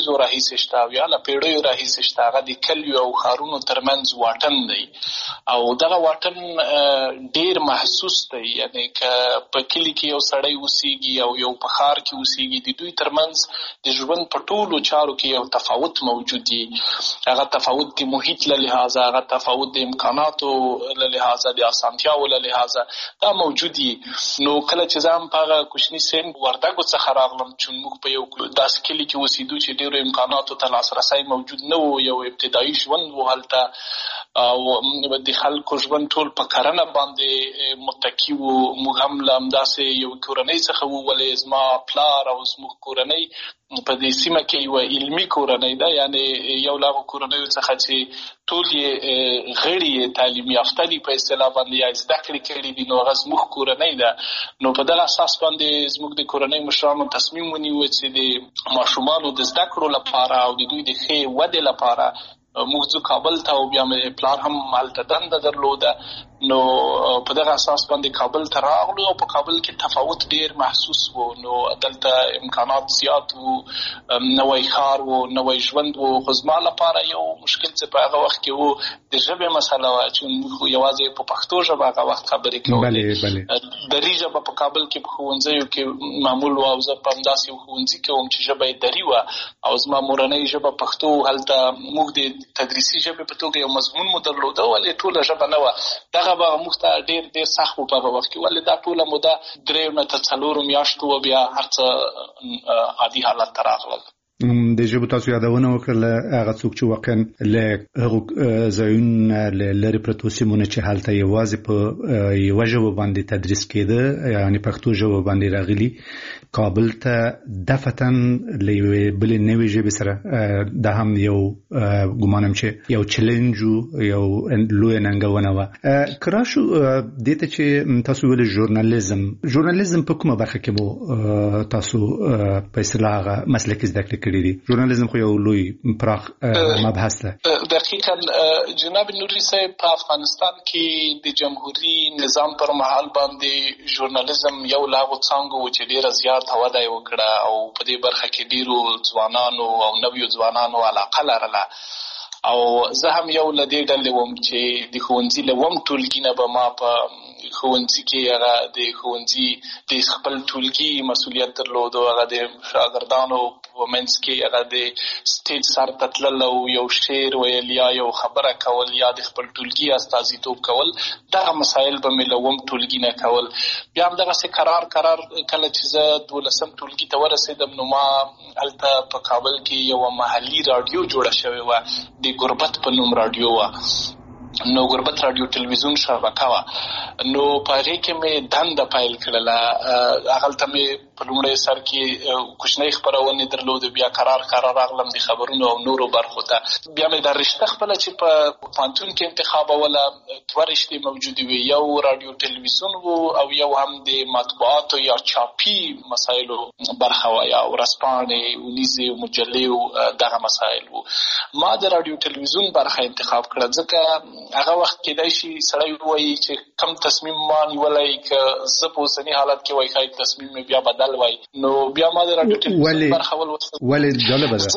لسیزو راهیسې شته او یا له پیړیو راهیسې شته. هغه د کلیو او ښارونو ترمنځ واټن دی او دغه واټن ډیر محسوس دی. یعنی که په کلي کې یو سړی اوسیږي او یو په ښار کې اوسیږي، د دوی ترمنځ د ژوند په ټولو چارو کې یو تفاوت موجود دی. هغه تفاوت د محیط له لحاظه، هغه تفاوت د امکاناتو له لحاظه، د اسانتیاو له لحاظه دا موجود دی. نو کله چې زه هم په هغه کوچني سن وردګو څخه راغلم چې موږ په یو داسې کلي کې اوسېدو چې ډېرو امکاناتو ته لاسرسی موجود نه و، یو ابتدایي ژوند و هلته او د خلکو ژوند ټول په کرنه باندې متکی و. موږ هم له همداسې یو کورنۍ څخه وو، ولې زما پلار او زموږ کورنۍ په دې سیمه کې یو علمي کورنۍ ده، یعنی یو له هغو کورنیو څخه چې ټول یې غړي تعلیم یافته دي په اصطلاح باندې یا زده کړې کړي دي، نو هغه زموږ کورنۍ ده. نو په دغه اساس باندې زموږ د کورنۍ مشرانو تصمیم ونیو چې د ماشومانو د زده کړو لپاره او د دوی د ښې ودې لپاره موږ ځو کابل ته او بیا مې پلار هم هلته دنده درلوده. نو په دغه اساس باندې کابل ته راغلو او په کابل کې تفاوت ډیر محسوس و. نو دلته امکانات زیات وو، نوی ښار وو، نوی ژوند وو. خو زما لپاره یو مشکل چې په هغه وخت کې وو د ژبې مسله وه چې موږ یوازې په پښتو ژبه هغه وخت خبرې کولې. دري ژبه په کابل کې په ښوونځیو کې معمول وه او زه په همداسې یو ښوونځي کې وم چې ژبه یې دري وه او زما مورنۍ ژبه پښتو. هلته موږ د تدریسي ژبې په توګه یو مضمون مو درلوده، ولې ټوله ژبه نه وه. دغه به موږ ته ډېر سخت و په هغه وخت کې، ولې دا ټوله موده 3 نه تر 4 میاشتو و، بیا هر څه عادي حالت ته راغلل. د ژبو تاسو یادونه وکړله، هغه څوک چې واقعا له هغو ځایونو لرې پرتو سیمونه چې هلته یوازې په یوه ژبه باندې تدریس کېده، یعنې پښتو ژبه باندې راغلي، کابل ته دفعتاً له یوې بلې نوې ژبې سره دا هم یو ګمانم چې یو چلنج و، یو لویه ننګونه وه. که راشو دې ته چې تاسو ویلې ژورنالیزم په کومه برخه کې مو تاسو په اصطلاح هغه مسلکي زده کړې کړي دي؟ ژورنالیزم خو یو لوی پراخ مبحث ده. دقیقاً جناب نوري صاحب، په افغانستان کې د جمهوري نظام پر مهال باندې ژورنالیزم یو له هغو څانګو و چې ډېره زیات وده یې وکړه او په دې برخه کې ډېرو ځوانانو او نویو ځوانانو علاقه لرله. او زه هم یو له دې ډلې وم چې د ښوونځي له وم ټولګي نه به ما په ښوونځي کې هغه د ښوونځي د خپل ټولګي مسؤلیت درلود او هغه د شاګردانو په منځ کې هغه د سټیج سر ته تلل او یو شعر ویل یا یو خبره کول یا د خپل ټولګي استازیتوب کول. دغه مسایل به مې له وم ټولګي نه کول. بیا هم دغسې قرار کله چې زه 12م ټولګي ته ورسېدم، نو ما هلته په کابل کې یوه محلي راډیو جوړه شوې وه، د غربت په نوم راډیو وه. نو غربت راډیو ټلویزیون شبکه وه. نو په هغې کې مې دنده پیل کړله. هغلته مې په لومړی سر کې کوچنۍ خپرونې درلودې، بیا قرار راغلم د خبرونو او نورو برخو ته. بیا مې دا رشته خپله چې په پوهنتون کې انتخابوله، 2 رشتې موجودې وې، یو راډیو ټلویزیون و او یو هم د مطبوعاتو یا چاپي مسایلو برخه وه، یا ورځپاڼې، اونیزې، مجلې دغه مسایل و. ما د راډیو ټلویزیون برخه انتخاب کړه ځکه هغه وخت کېدای شي سړی ووایي چې کم تصمیم ما نیولی، که زه په اوسني حالت کې وایي ښایي تصمیم مې بیا بدل وای. نو بیا ما د راډیو ټلویزیون برخه ولې جالبه ده.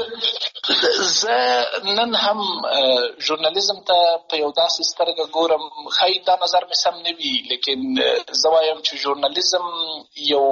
زه نن هم ژورنالیزم ته په یو داسې سترګه ګورم، ښایي دا نظر مې سم نه وي، لیکن زه وایم چې ژورنالیزم یو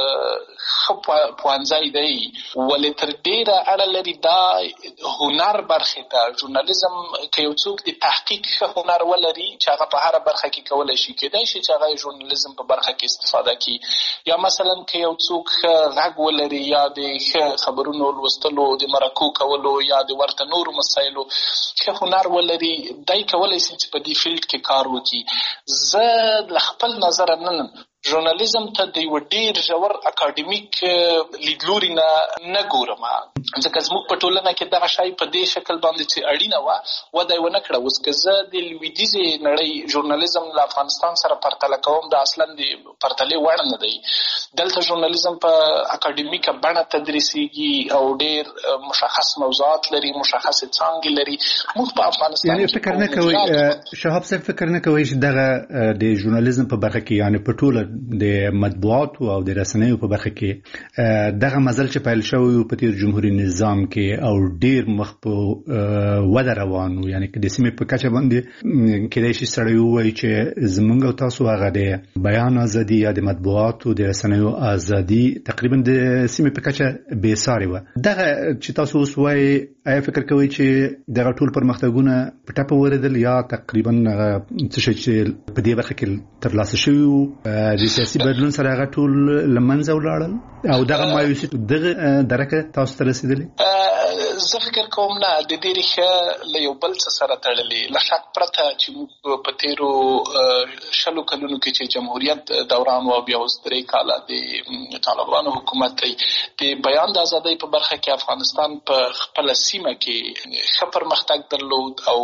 ښه پوهنځی دی، ولې تر ډېره اړه لري دا هنر برخې ته. ژورنالیزم که یو څوک د تحقیق ښه هنر ولري چې هغه په هره برخه کې کولی شي، کېدای شي چې هغه ژورنالیزم په برخه کې استفاده کړي. یا مثلا که یو څوک ښه غږ ولري یا د ښه خبرونو لوستلو، د مرکو کولو یا د ورته نورو مسایلو ښه هنر ولري، دی کولی شي چې په دې فیلډ کې کار وکړي. زه له خپل نظره نن ژورنالیزم ته د یو ډېر ژور اکاډمیک لیدلوري نه ګورم، ځکه زموږ په ټولنه کې دغه شی په دې شکل باندې چې اړینه وه وده یې ونه کړه. اوس که زه د لویدیځې نړۍ ژورنالیزم له افغانستان سره پرتله کوم، دا اصلا د پرتلې وړ نه دی. دلته ژورنالیزم په اکاډمیکه بڼه تدریسیږي او ډېر مشخص موضوعات لري، مشخصې څانګې لري. موږ په افغانستان یعنې فکر نه کوئ شهاب صاحب، فکر نه کوئ چې دغه د ژورنالیزم په برخه کې، یعنې په ټوله د مطبوعاتو او د رسنیو په برخه کې دغه مزل چې پیل شوی په تیر جمهوریت نظام کې او ډیر مخ په وده روانو یعنی کې د سیمې په کچه باندې کېدای شي سړی وایي چې زمونږ او تاسو هغه د بیان ازادي یا د مطبوعاتو د رسنیو ازادي تقریبا د سیمې په کچه بې ساري و. دغه چې تاسو اوس وایي آیا فکر کوئ چې دغه ټول پرمختګونه په ټاپه وریدل یا تقریبا څه شي چې په دې برخه کې ترلاسه شوی د سیاسي بدلون سره هغه ټول لمنځه ولاړل او دغه مایوسي دغه درکه تاسو ته رسیدلې؟ زه فکر کوم نه د دې ریښه له یو بل څه سره تړلې له شک پرته چې موږ په تیرو 20 کلونو کې چې جمهوریت دوران او بیا اوس 3 کاله د طالبانو حکومت د بیان د ازادۍ په برخه کې افغانستان په خپل سیمه کې ښه پرمختګ درلود او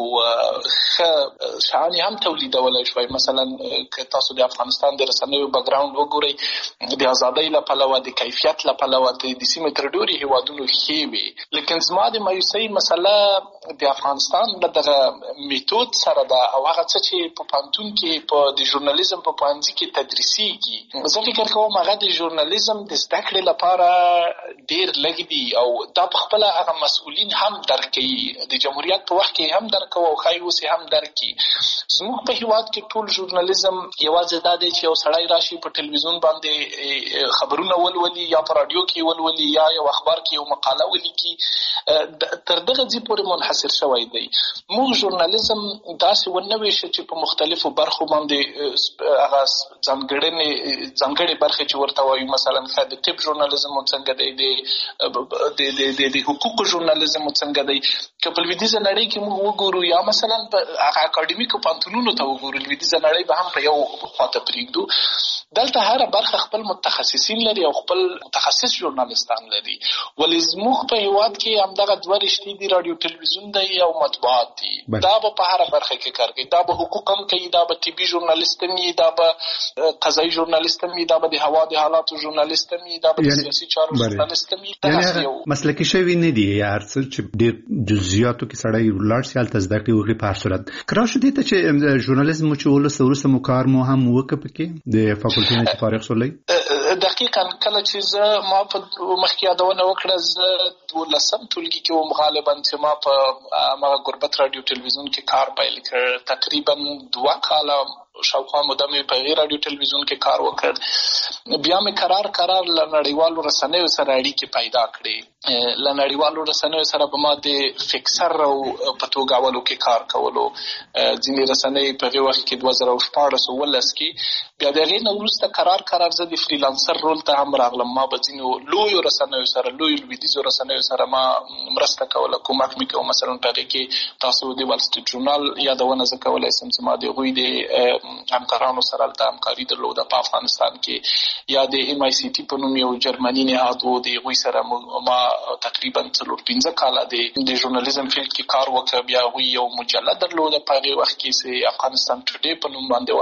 ښه شعانې هم تولیدولای شوی. مثلا که تاسو د افغانستان د رسنیو بیکګراوند وګورئ د ازادۍ له پلوه د کیفیت له پلوه د سیمې تر ډېرو هیوادونو ښې وي، لیکن زما د مایوسۍ مسله د افغانستان له دغه میتود سره ده او هغه څه چې په پوهنتون کې په د ژورنالیزم په پوهنځي کې تدریسیږي. زه فکر کوم هغه د ژورنالیزم د زده کړې لپاره ډېر لږ دي او دا په خپله هغه مسؤلین هم درک کوي، د جمهوریت په وخت کې هم درک کوي او ښایي اوس هم درک کوي. زموږ په هیواد کې ټول ژورنالیزم یوازې دا دی چې یو سړی راشي په ټلویزیون باندې خبرونه ولولي یا په راډیو کې ولولي یا یو اخبار کې یو مقاله ولیکي، تر دغه ځای پورې منحصر شوی دی. موږ ژورنالیزم داسې ونه ویشه چې په مختلفو برخو باندې هغه ځانګړې برخې چې ورته وایي، مثلا د طب ژورنالیزم څنګه دی، د حقوقو ژورنالیزم څنګه دی. که په لویدیځه نړۍ کې موږ وګورو یا مثلا هغه اکاډمیکو پوهنتونونو ته وګورو، لویدیځه نړۍ به هم په یو خواته پرېږدو. دلته هره برخه خپل متخصصین لري او خپل متخصص ژورنالیستان لري، ولې زموږ په هیواد کې همدغه دوه رشتې دي، رادیو تلویزیون دی او مطبوعات دي. دا به په هره برخه کې کار کوي، دا به حقوق هم کوي، دا به طبي ژورنالیست هم وي، دا به قضایي ژورنالیست هم وي، دا به د هوا د حالاتو ژورنالیست هم وي، دا به د سیاسي چارو ژورنالیست هم وي. یعنې مسلکي شوي نه دي یا هر څه چې ډېر جزئیاتو کې سړی ولاړ شي هلته زده کړي وکړي په هر صورت. که راشو دې ته چې ژورنالیزم چې وروسته مو کار مو هم وکړه پکې د فاکولټي نه چې فارغ شولی؟ دقیقاً کله چې ما په مخکې یادونه وکړه، زه 12 ټولګي کې وم غالبا چې ما په هغه غربت رادیو تلویزیون کې کار پیل کړ. تقریبا 2 کاله شاوخوا موده مې په غیر رادیو تلویزیون کې کار وکړ. بیا مې قرار له نړیوالو رسنیو سره اړیکې پیدا کړې. له نړیوالو رسنیو سره به ما د فکسر او په توګه اولو کې کار کولو. ځینې رسنۍ په هغې وخت کې 2014-15 کې بیا د هغې نه وروسته قرار زه د فریلانسر رول ته هم راغلم. ما به ځینو لویو رسنیو سره، لویو لویدیځو رسنیو سره ما مرسته کوله، کومک مې کوه. مثلا په هغې کې تاسو د وال سټریټ ژورنال یادونه زه کولی سم چې ما د هغوی د همکارانو سره هلته همکاري درلوده په افغانستان کې، یا د ایم آی سی ټي په نوم یو جرمني نهاد و، د هغوی سره ما تقریبا 4-5 کاله د ژورنالیزم فیلډ کې کار وکړ. بیا هغوی یو مجله درلوده په هغې وخت کې چې افغانستان ټوډې په نوم باندې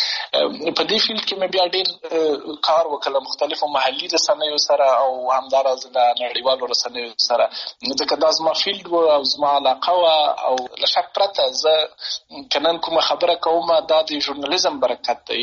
وه. په دې فیلډ کې مې بیا ډېر کار وکړ محختلفو محلي رسنیو سره او همداراز د نړیوالو رسنیو سره، ځکه دا زما فیلډ و او زما علاقه وه. او له شک پرته زه که نن کومه خبره کوم دا د ژورنالیزم برکت دی.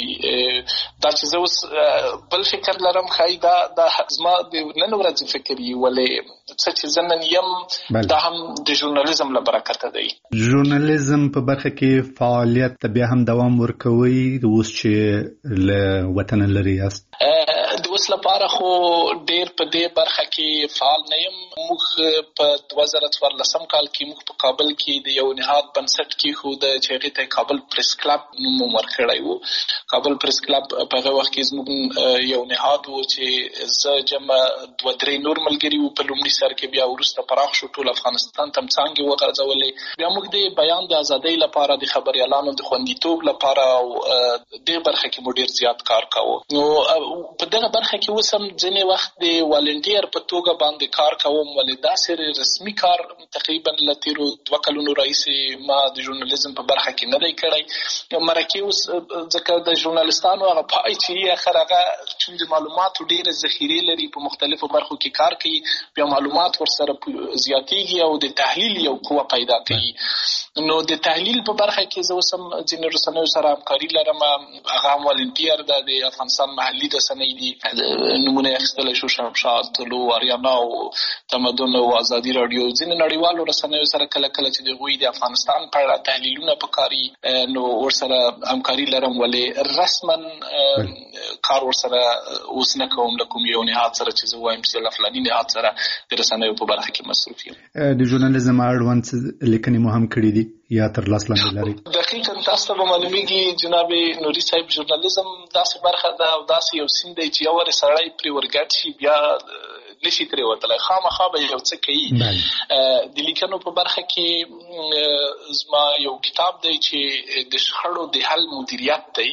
دا چې زه اوس بل فکر لرم ښایي دا زما د نن ورځې فکر وي، ولې څه چې زه نن یم دا هم د ژورنالیزم له برکته دی. ژورنالیزم په برخه کې فعالیت ته بیا هم دوام ورکوئ اوس چې له وطن لرې یاست؟ د اوس لپاره خو ډېر په دې برخه کې فعال نه یم. موږ په 2014 کال کې موږ په کابل کې د یو نهاد بنسټ کېښود چې هغې ته کابل پریس کلب نوم ورکړی و. کابل پریس کلب په هغه وخت کې زموږ یو نهاد و چې زه جمع 2-3 نور ملګري وو په لومړي سر کې، بیا وروسته پراخ شو، ټول افغانستان ته څانګې وغځولې. بیا موږ د بیان د ازادۍ لپاره، د خبریالانو د خوندیتوب لپاره او دې برخه کې مو ډېر زیات کار کاوه. نو په دغه دغه برخه کې اوس هم ځینې وخت د والنټیر په توګه باندې کار کوم، ولې داسې رسمي کار تقریبا له تېرو 2 کلونو راهیسې ما د ژورنالیزم په برخه کې نه دی کړی. مرکې اوس ځکه د ژورنالیستانو هغه پای چې اخر هغه چې د معلوماتو ډېرې ذخیرې لري، په مختلفو برخو کې کار کوي، بیا معلومات ورسره زیاتېږي او د تحلیل یو قوه پیدا کوي. نو د تحلیل په برخه کې زه اوس هم ځینې رسنیو سره همکاري لرم. هغه هم والنټیر ده، د افغانستان محلي رسنۍ دي، نومونه یې اخیستلی شو، شمشاد، طلوع، اریانا او تمدن او ازادي راډیو. ځینې نړیوالو رسنیو سره کله کله چې د هغوی د افغانستان په اړه تحلیلونه پکاري، نو ورسره همکاري لرم، ولې رسما کار ورسره اوس نه کوم له کوم یو نهاد سره چې زه وایم چې له فلاني نهاد سره د رسنیو په برخه کې مصروف یم. د ژورنالیزم اړوند لیکنې مو هم کړي دي یا تر لاس لاندې لري؟ دقیقاً تاسو ته به معلومیږي جناب نوري صاحب، ژورنالیزم داسې برخه ده او داسې یو سیند دی چې یو وارې سړی پرې ورګډ شي بیا نشي ترې وتلی، خامخا به یو څه کوي. د لیکنو په برخه کې زما یو کتاب دی چې د شخړو د حل مدیریت دی،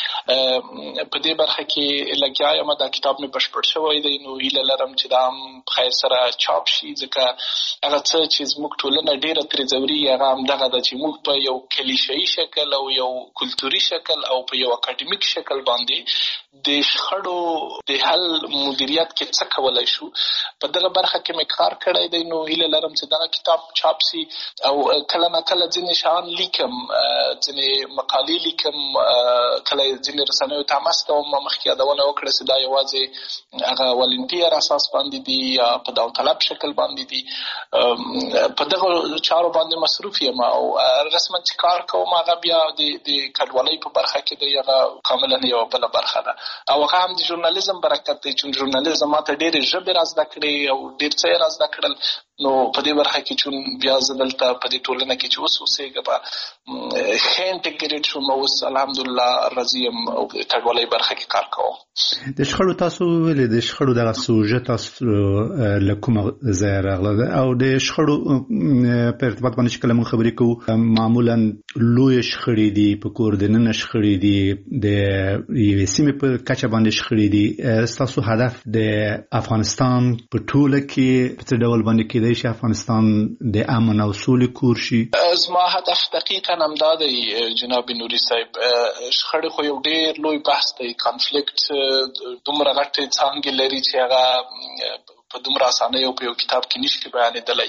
په دې برخه کې لګیا یم. دا کتاب مې بشپړ شوی دی، نو هیله لرم چې دا هم خیر سره چاپ شي، ځکه هغه څه چې زموږ ټولنه ډېره ترې ځوري هغه همدغه ده چې موږ په یو کلیشه‌ایي شکل او یو کلتوري شکل او په یو اکاډمیک شکل باندې د شخړو د حل مدیریت کې څه کولی شو. په دغه برخه کې مې کار کړی دی، نو هیله لرم چې دغه کتاب چاپ سي. او کله نه کله ځینې شیان لیکم، ځینې مقالې لیکم، کله ځینې رسنیو ته مس کوم. ما مخکې یادونه وکړه چې دا یوازې هغه والنټیر اساس باندې دي یا په داوطلب شکل باندې دي. په دغه چارو باندې مصروف یم او رسما چې کار کوم هغه بیا د کډوالۍ په برخه کې دی، هغه کاملا یوه بله برخه ده. او هغه هم د ژورنالیزم برکت دی چې ژورنالیزم ماته ډېرې ژبې را زده کړې او ډېر څه یې را زده کړل. نو په دې برخه کې چې بیا زه دلته په دې ټولنه کې چې اوس اوسېږم ښه انټیګریټ شوم، اوس الحمدلله راضي یم او د کډوالۍ برخه کې کار کوم. د شخړو تاسو ویلې د شخړو دغه سوژه تاسو له کومه ځایه راغله ده او د شخړو په ارتباط باندې چې کله موږ خبرې کوو معمولا لویې شخړې دي، په کور دننه شخړې دي، د یوې سیمې په کچه باندې شخړې دي. ستاسو هدف د افغانستان په ټوله کې په څه ډول باندې کېدای شي افغانستان د امن او سولې کور شي؟ زما هدف دقیقاً همدا دی جناب نوري صاحب. شخړې خو یو ډېر لوی بحث دی، کانفلیکټ دومره غټې څانګې لري چې هغه په دومره اسانۍ او په یو کتاب کې نشي بیانېدلی.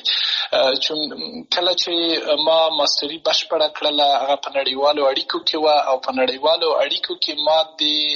کله چې ما ماستري بشپړه کړله هغه په نړیوالو اړیکو کې وه او په نړیوالو اړیکو کې ما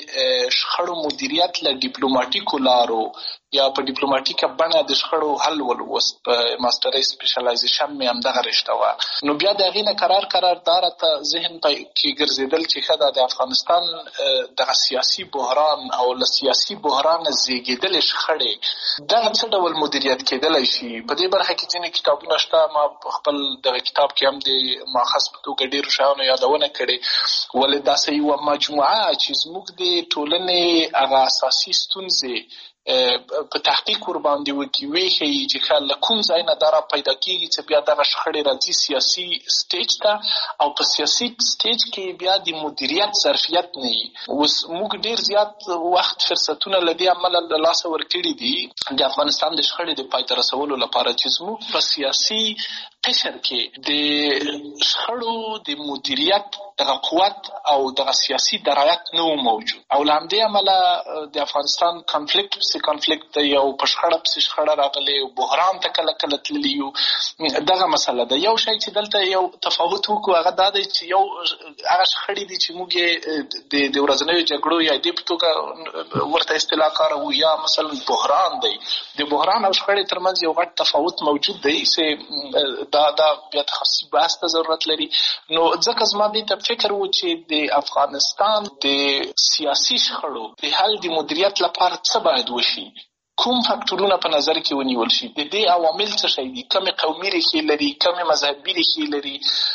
د شخړو مدیریت له ډیپلوماټیکو لارو یا په ډیپلوماټیکه بڼه د شخړو حل ولوست. په ماسترۍ سپیشلایزیشن مې همدغه رشته وه. نو بیا د هغې نه قرار دا راته ذهن کې ګرځېدل چې ښه ده د افغانستان دغه سیاسي بحران او له سیاسي بحرانه زېږېدلې شخړې دغه څه ډول مدیریت کېدلی شي. په دې برخه کې ځینې کتابونه شته، ما په خپل دغه کتاب کې هم د ماخذ په توګه ډېرو شیانو یادونه کړې، ولې داسې یوه مجموعه چې زموږ د ټولنې هغه اساسي ستونزې په تحقیق ورباندې وښیي چې ښه له کوم ځای نه دا را پیدا کېږي چې بیا دغه شخړې راځي سیاسي سټیج ته او په سیاسي سټیج کې بیا د مدیریت ظرفیت نه وي. اوس موږ ډېر زیات وخت فرصتونه له دې امله له لاسه ورکړي دي د افغانستان د شخړې د پای ته رسولو لپاره چې زموږ په سیاسي قشر کې د شخړو د مدیریت دغه قوت او دغه سیاسي درایت نه و موجود. او له همدې امله د افغانستان کانفلیکټ یو په شخړه پسې شخړه راغلی او بحران ته کله کله تللی یو. دغه مسله ده. یو شی چې دلته یو تفاوت وکړو هغه دا دی چې یو هغه شخړې دي چې موږ یې د ورځنیو جګړو یا دې په توګه ورته اصطلاح کاروو یا مثلا بحران دی. د بحران او شخړې ترمنځ یو غټ تفاوت موجود دی چې دا بیا تخصصي بحث ته ضرورت لري. نو ځکه زما دې ته فکر و چې د افغانستان د سیاسي شخړو د حل د مدیریت لپاره څه باید وشي، کوم فاکتورونه په نظر کې ونیول شي، د دې عوامل څه شي دي، کومې قومي ریښې لري، کومې مذهبي ریښې لري،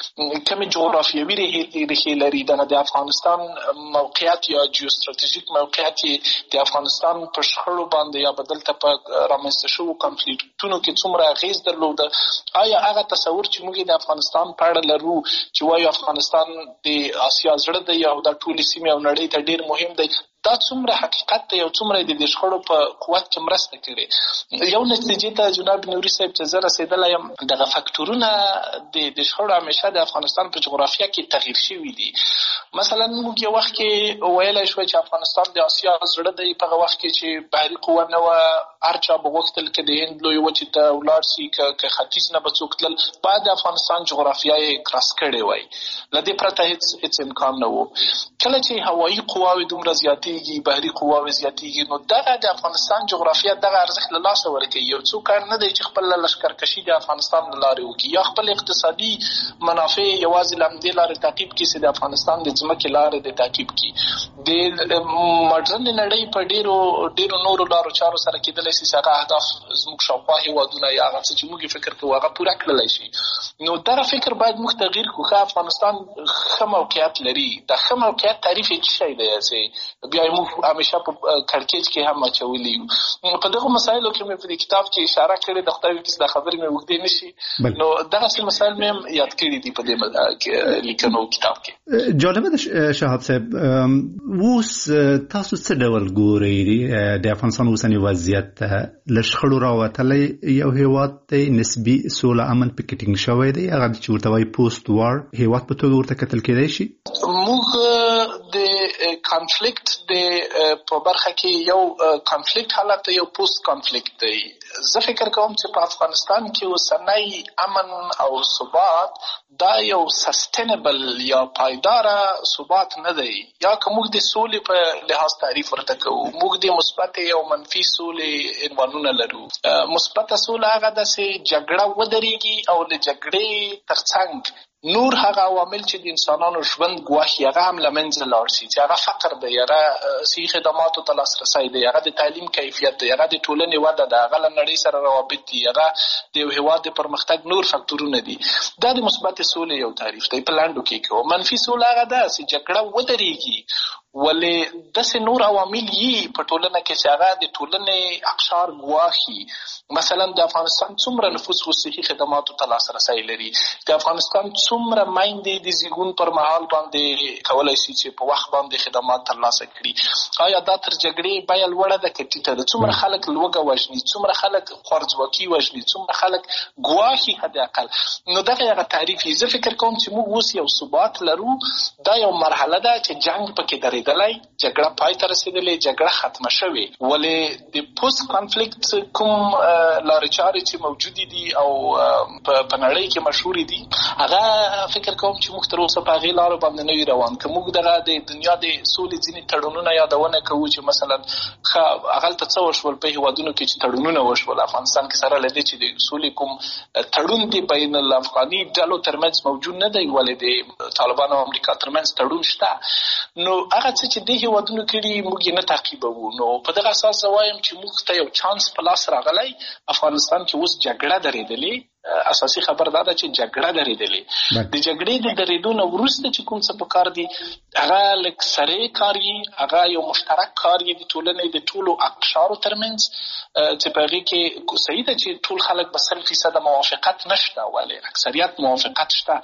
کومې جغرافیوي ریښې لري. دغه د افغانستان موقعیت یا جیوستراتیژیک موقعیت د افغانستان په شخړو باندې یا بدلته په رامنځته شوو کنفلیکټونو کې څومره اغېز درلوده. آیا هغه تصور چې موږ د افغانستان په اړه لرو چې وایو افغانستان د اسیا زړه دی او دا ټولې سیمې او نړۍ ته ډېر مهم دی، دا څومره حقیقت دی او څومره د شخړو په قوت کې مرسته کړې. یو نتیجې ته جناب نوري صاحب چې زه رسېدلی یم، دغه فکټورونه د شخړو همیشه د افغانستان په جغرافیه کې تغییر شوي دي. مثلا موږ یو وخت کې ویلی شوی چې افغانستان د اسیا زړه دی، په هغه وخت کې چې بحري قوه نه وه، هر چا به غوښتل که د هند لویې وچې ته ولاړ سي، که ختیځ نه به څوک تلل، باید د افغانستان جغرافیه یې کراس کړې وای. له دې پرته هېڅ امکان نه و. کله چې هوایي قواوې دومره زیاتېږي، بحري قواوې زیاتېږي، نو دغه د افغانستان جغرافیه دغه ارزښت له لاسه ورکوي. یو څوک کار نه دی چې خپله لښکرکشي د افغانستان له لارې وکړي یا خپل اقتصادي منافع یوازې له همدې لارې تعقیب کړي چې د افغانستان د ځمکې لارې د تعقیب کړي. د مډرن نړۍ په ډېرو نورو لارو چارو سره کېدلی شي چې هغه اهداف زموږ شاوخوا هېوادونه یا هغه څه چې موږ یې فکر کوو هغه پوره کړلی شي. نو دغه فکر باید موږ تغییر کړو. ښه افغانستان ښه موقعیت لري. د ښه موقعیت تعریف یې څه شی دی چې بیا یې موږ همیشه په کړکېچ کې هم اچولي یو. په دغو مسایلو کې مې په دې کتاب کې اشاره کړې ده، خدای وکړي چې دا خبرې مې اوږدې نه شي، نو دغسې مسایل مې هم یاد کړي دي په دې لیکنو کتاب کې. جالبه ده شهاب صاحب، اوس تاسو څه ډول ګورئ د افغانستان اوسنی وضعیت؟ له شخړو راوتلی یو هېواد دی، نسبي سوله امن پکې ټینګ شوی دی، هغه چې ورته وایي پوسټ وار هېواد په توګه ورته کتل کېدی شي. موږ د کانفلیکټ په برخه کې یو کانفلیکټ حالت یو پوسټ کانفلیکټ دی. زه فکر کوم چې په افغانستان کې اوسنی امن او ثبات دا یو سسټینبل یا پایداره ثبات نه دی. یا که موږ د سولې په لحاظ تعریف ورته کوو، موږ د مثبتې او منفي سولې عنوانونه لرو. مثبته سوله هغه ده چې جګړه ودرېږي او له جګړې ترڅنګ نور هغه عوامل چې د انسانانو ژوند ګواښي هغه هم له منځه لاړ شي، چې هغه فقر دی، هغه صحي خدماتو ته لاسرسی دی، هغه د تعلیم کیفیت دی، هغه د ټولنې وده ده، هغه له نړۍ سره روابط دي، هغه د یو هېواد د پرمختګ نور فکتورونه دي. دا د مثبتې سولې یو تعریف دی په لنډو کې کوو. منفي سوله هغه ده چې جګړه ودرېږي ولې داسې نور عوامل یي په ټولنه کې چې هغه د ټولنې اقشار ګواښي. مثلا د افغانستان څومره نفوس صحي خدماتو ته لاسرسی لري، د افغانستان څومره میندې د زیږون پر مهال باندې کولی شي چې په وخت باندې خدمات ترلاسه کړي. آیا دا تر جګړې بیه لوړه ده که ټیټه ده؟ څومره خلک لوږه وژني، څومره خلک خوارځواکي وژني، څومره خلک ګواښي حد اقل. نو دغه هغه تعریف یې. زه فکر کوم چې موږ اوس یو ثبات لرو. دا یو مرحله ده چې جنګ پکې درېدلی، جګړه پای ته رسېدلې، جګړه ختمه شوې. ولې د پوسټ کانفلیکټ کوم لارې چارې چې موجودې دي او په نړۍ کې مشهورې دي، هغه فکر کوم چې موږ تر اوسه په هغې لارو باندې نه وي روان. که موږ دغه د دنیا د سولې ځینې تړونونه یادونه کوو چې مثلا هغلته څه وشول په هېوادونو کې چې تړونونه وشول، افغانستان کې سره له دې چې د سولې کوم تړون دی بین الافغاني ډلو ترمنځ موجود نه دی، ولې د طالبانو او امریکا ترمنځ تړون شته. نو هغه څه چې دې هېوادونو کړي موږ یې نه تعقیبوو. نو په دغه اساس زه وایم چې موږ ته یو چانس په لاس راغلی. افغانستان کې اوس جګړه درېدلې. اساسي خبر دا ده چې جګړه درېدلې. د جګړې د درېدو نه وروسته چې کوم څه پکار دي هغه لږ سرې کار وي، هغه یو مشترک کار وي د ټولنې د ټولو اقشارو ترمنځ، چې په هغې کې صحیح ده چې ټول خلک به 100% موافقت نشته، ولې اکثریت موافقت شته.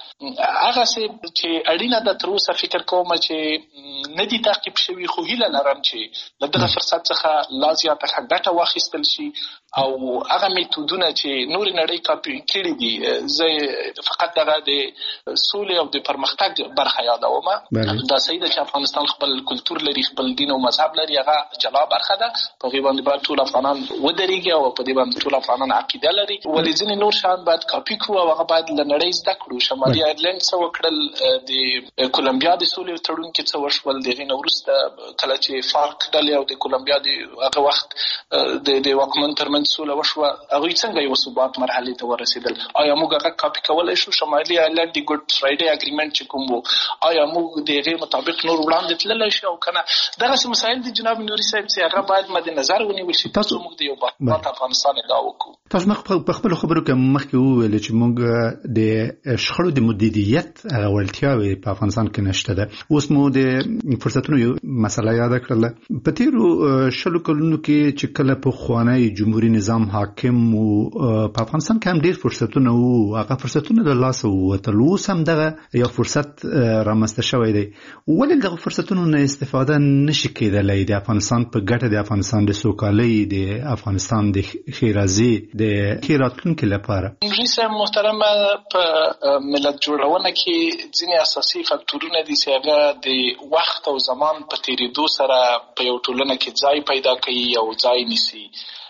هغسې چې اړینه ده تر اوسه فکر کوم چې نه دي تعقیب شوي، خو هیله لرم چې له دغه فرصت څخه لا زیاته ښه ګټه واخیستل شي او هغه میتودونه چې نورې نړۍ کاپي کړي دي، زه فقط دغه د سولې او د پرمختګ برخه یادوم. دا صحیح ده چې افغانستان خپل کلتور لري، خپل دین او مذهب لري، هغه جلا برخه ده. په هغې باندې باید ټول افغانان ودرېږي او په دې باندې ټول افغانان عقیده لري. ولې ځینې نور شیان باید کاپي کړو او هغه باید له نړۍ زده کړو. شمالي آیرلینډ څه وکړل، د کولمبیا د سولې تړون کې څه وشول، د هغې نه وروسته کله چې فارک ډلې او د کولمبیا د هغه وخت د واکمن ترمنځ سوله وشوه، هغوی څنګه یو ثبات مرحلې ته ورسېدل؟ آیا موږ هغه کاپي کولی شو؟ شمالي آیرلینډ د ګوډ فرایډې اګریمنټ چې کوم و، آیا موږ د هغې مطابق نور وړاندې تللی شو او که نه؟ دغسې مسایل دي جناب نوري صاحب چې هغه باید مد نظر ونیول شي تاسو موږ د یو باثبات افغانستان ادعا وکړو. تاسو په خپلو خبرو کې مخکې وویل چې موږ د شخړو د مدیریت هغه وړتیاوې په افغانستان کې نشته ده. اوس مو د فرصتونو یو مسله یاده کړله. په تېرو 20 کلونو کې چې کله پخوانی جمهوري نظام حاکم و، په افغانستان کې هم ډېر فرصتونه وو هغه فرصتونه د لاس ووتل اوس هم دغه یو فرصت رامنځته شوی دی ولې دغه فرصتونو نه استفاده نشي کېدلی د افغانستان په ګټه د افغانستان د سوکالۍ د افغانستان د ښېرازۍ د ښې راتلونکي لپاره رئیس محترمه په ملت جوړونه کې ځینې اساسي فکټورونه دي چې هغه د وخت او زمان په تېرېدو سره په یو ټولنه کې ځای پیدا کوي او ځای نیسي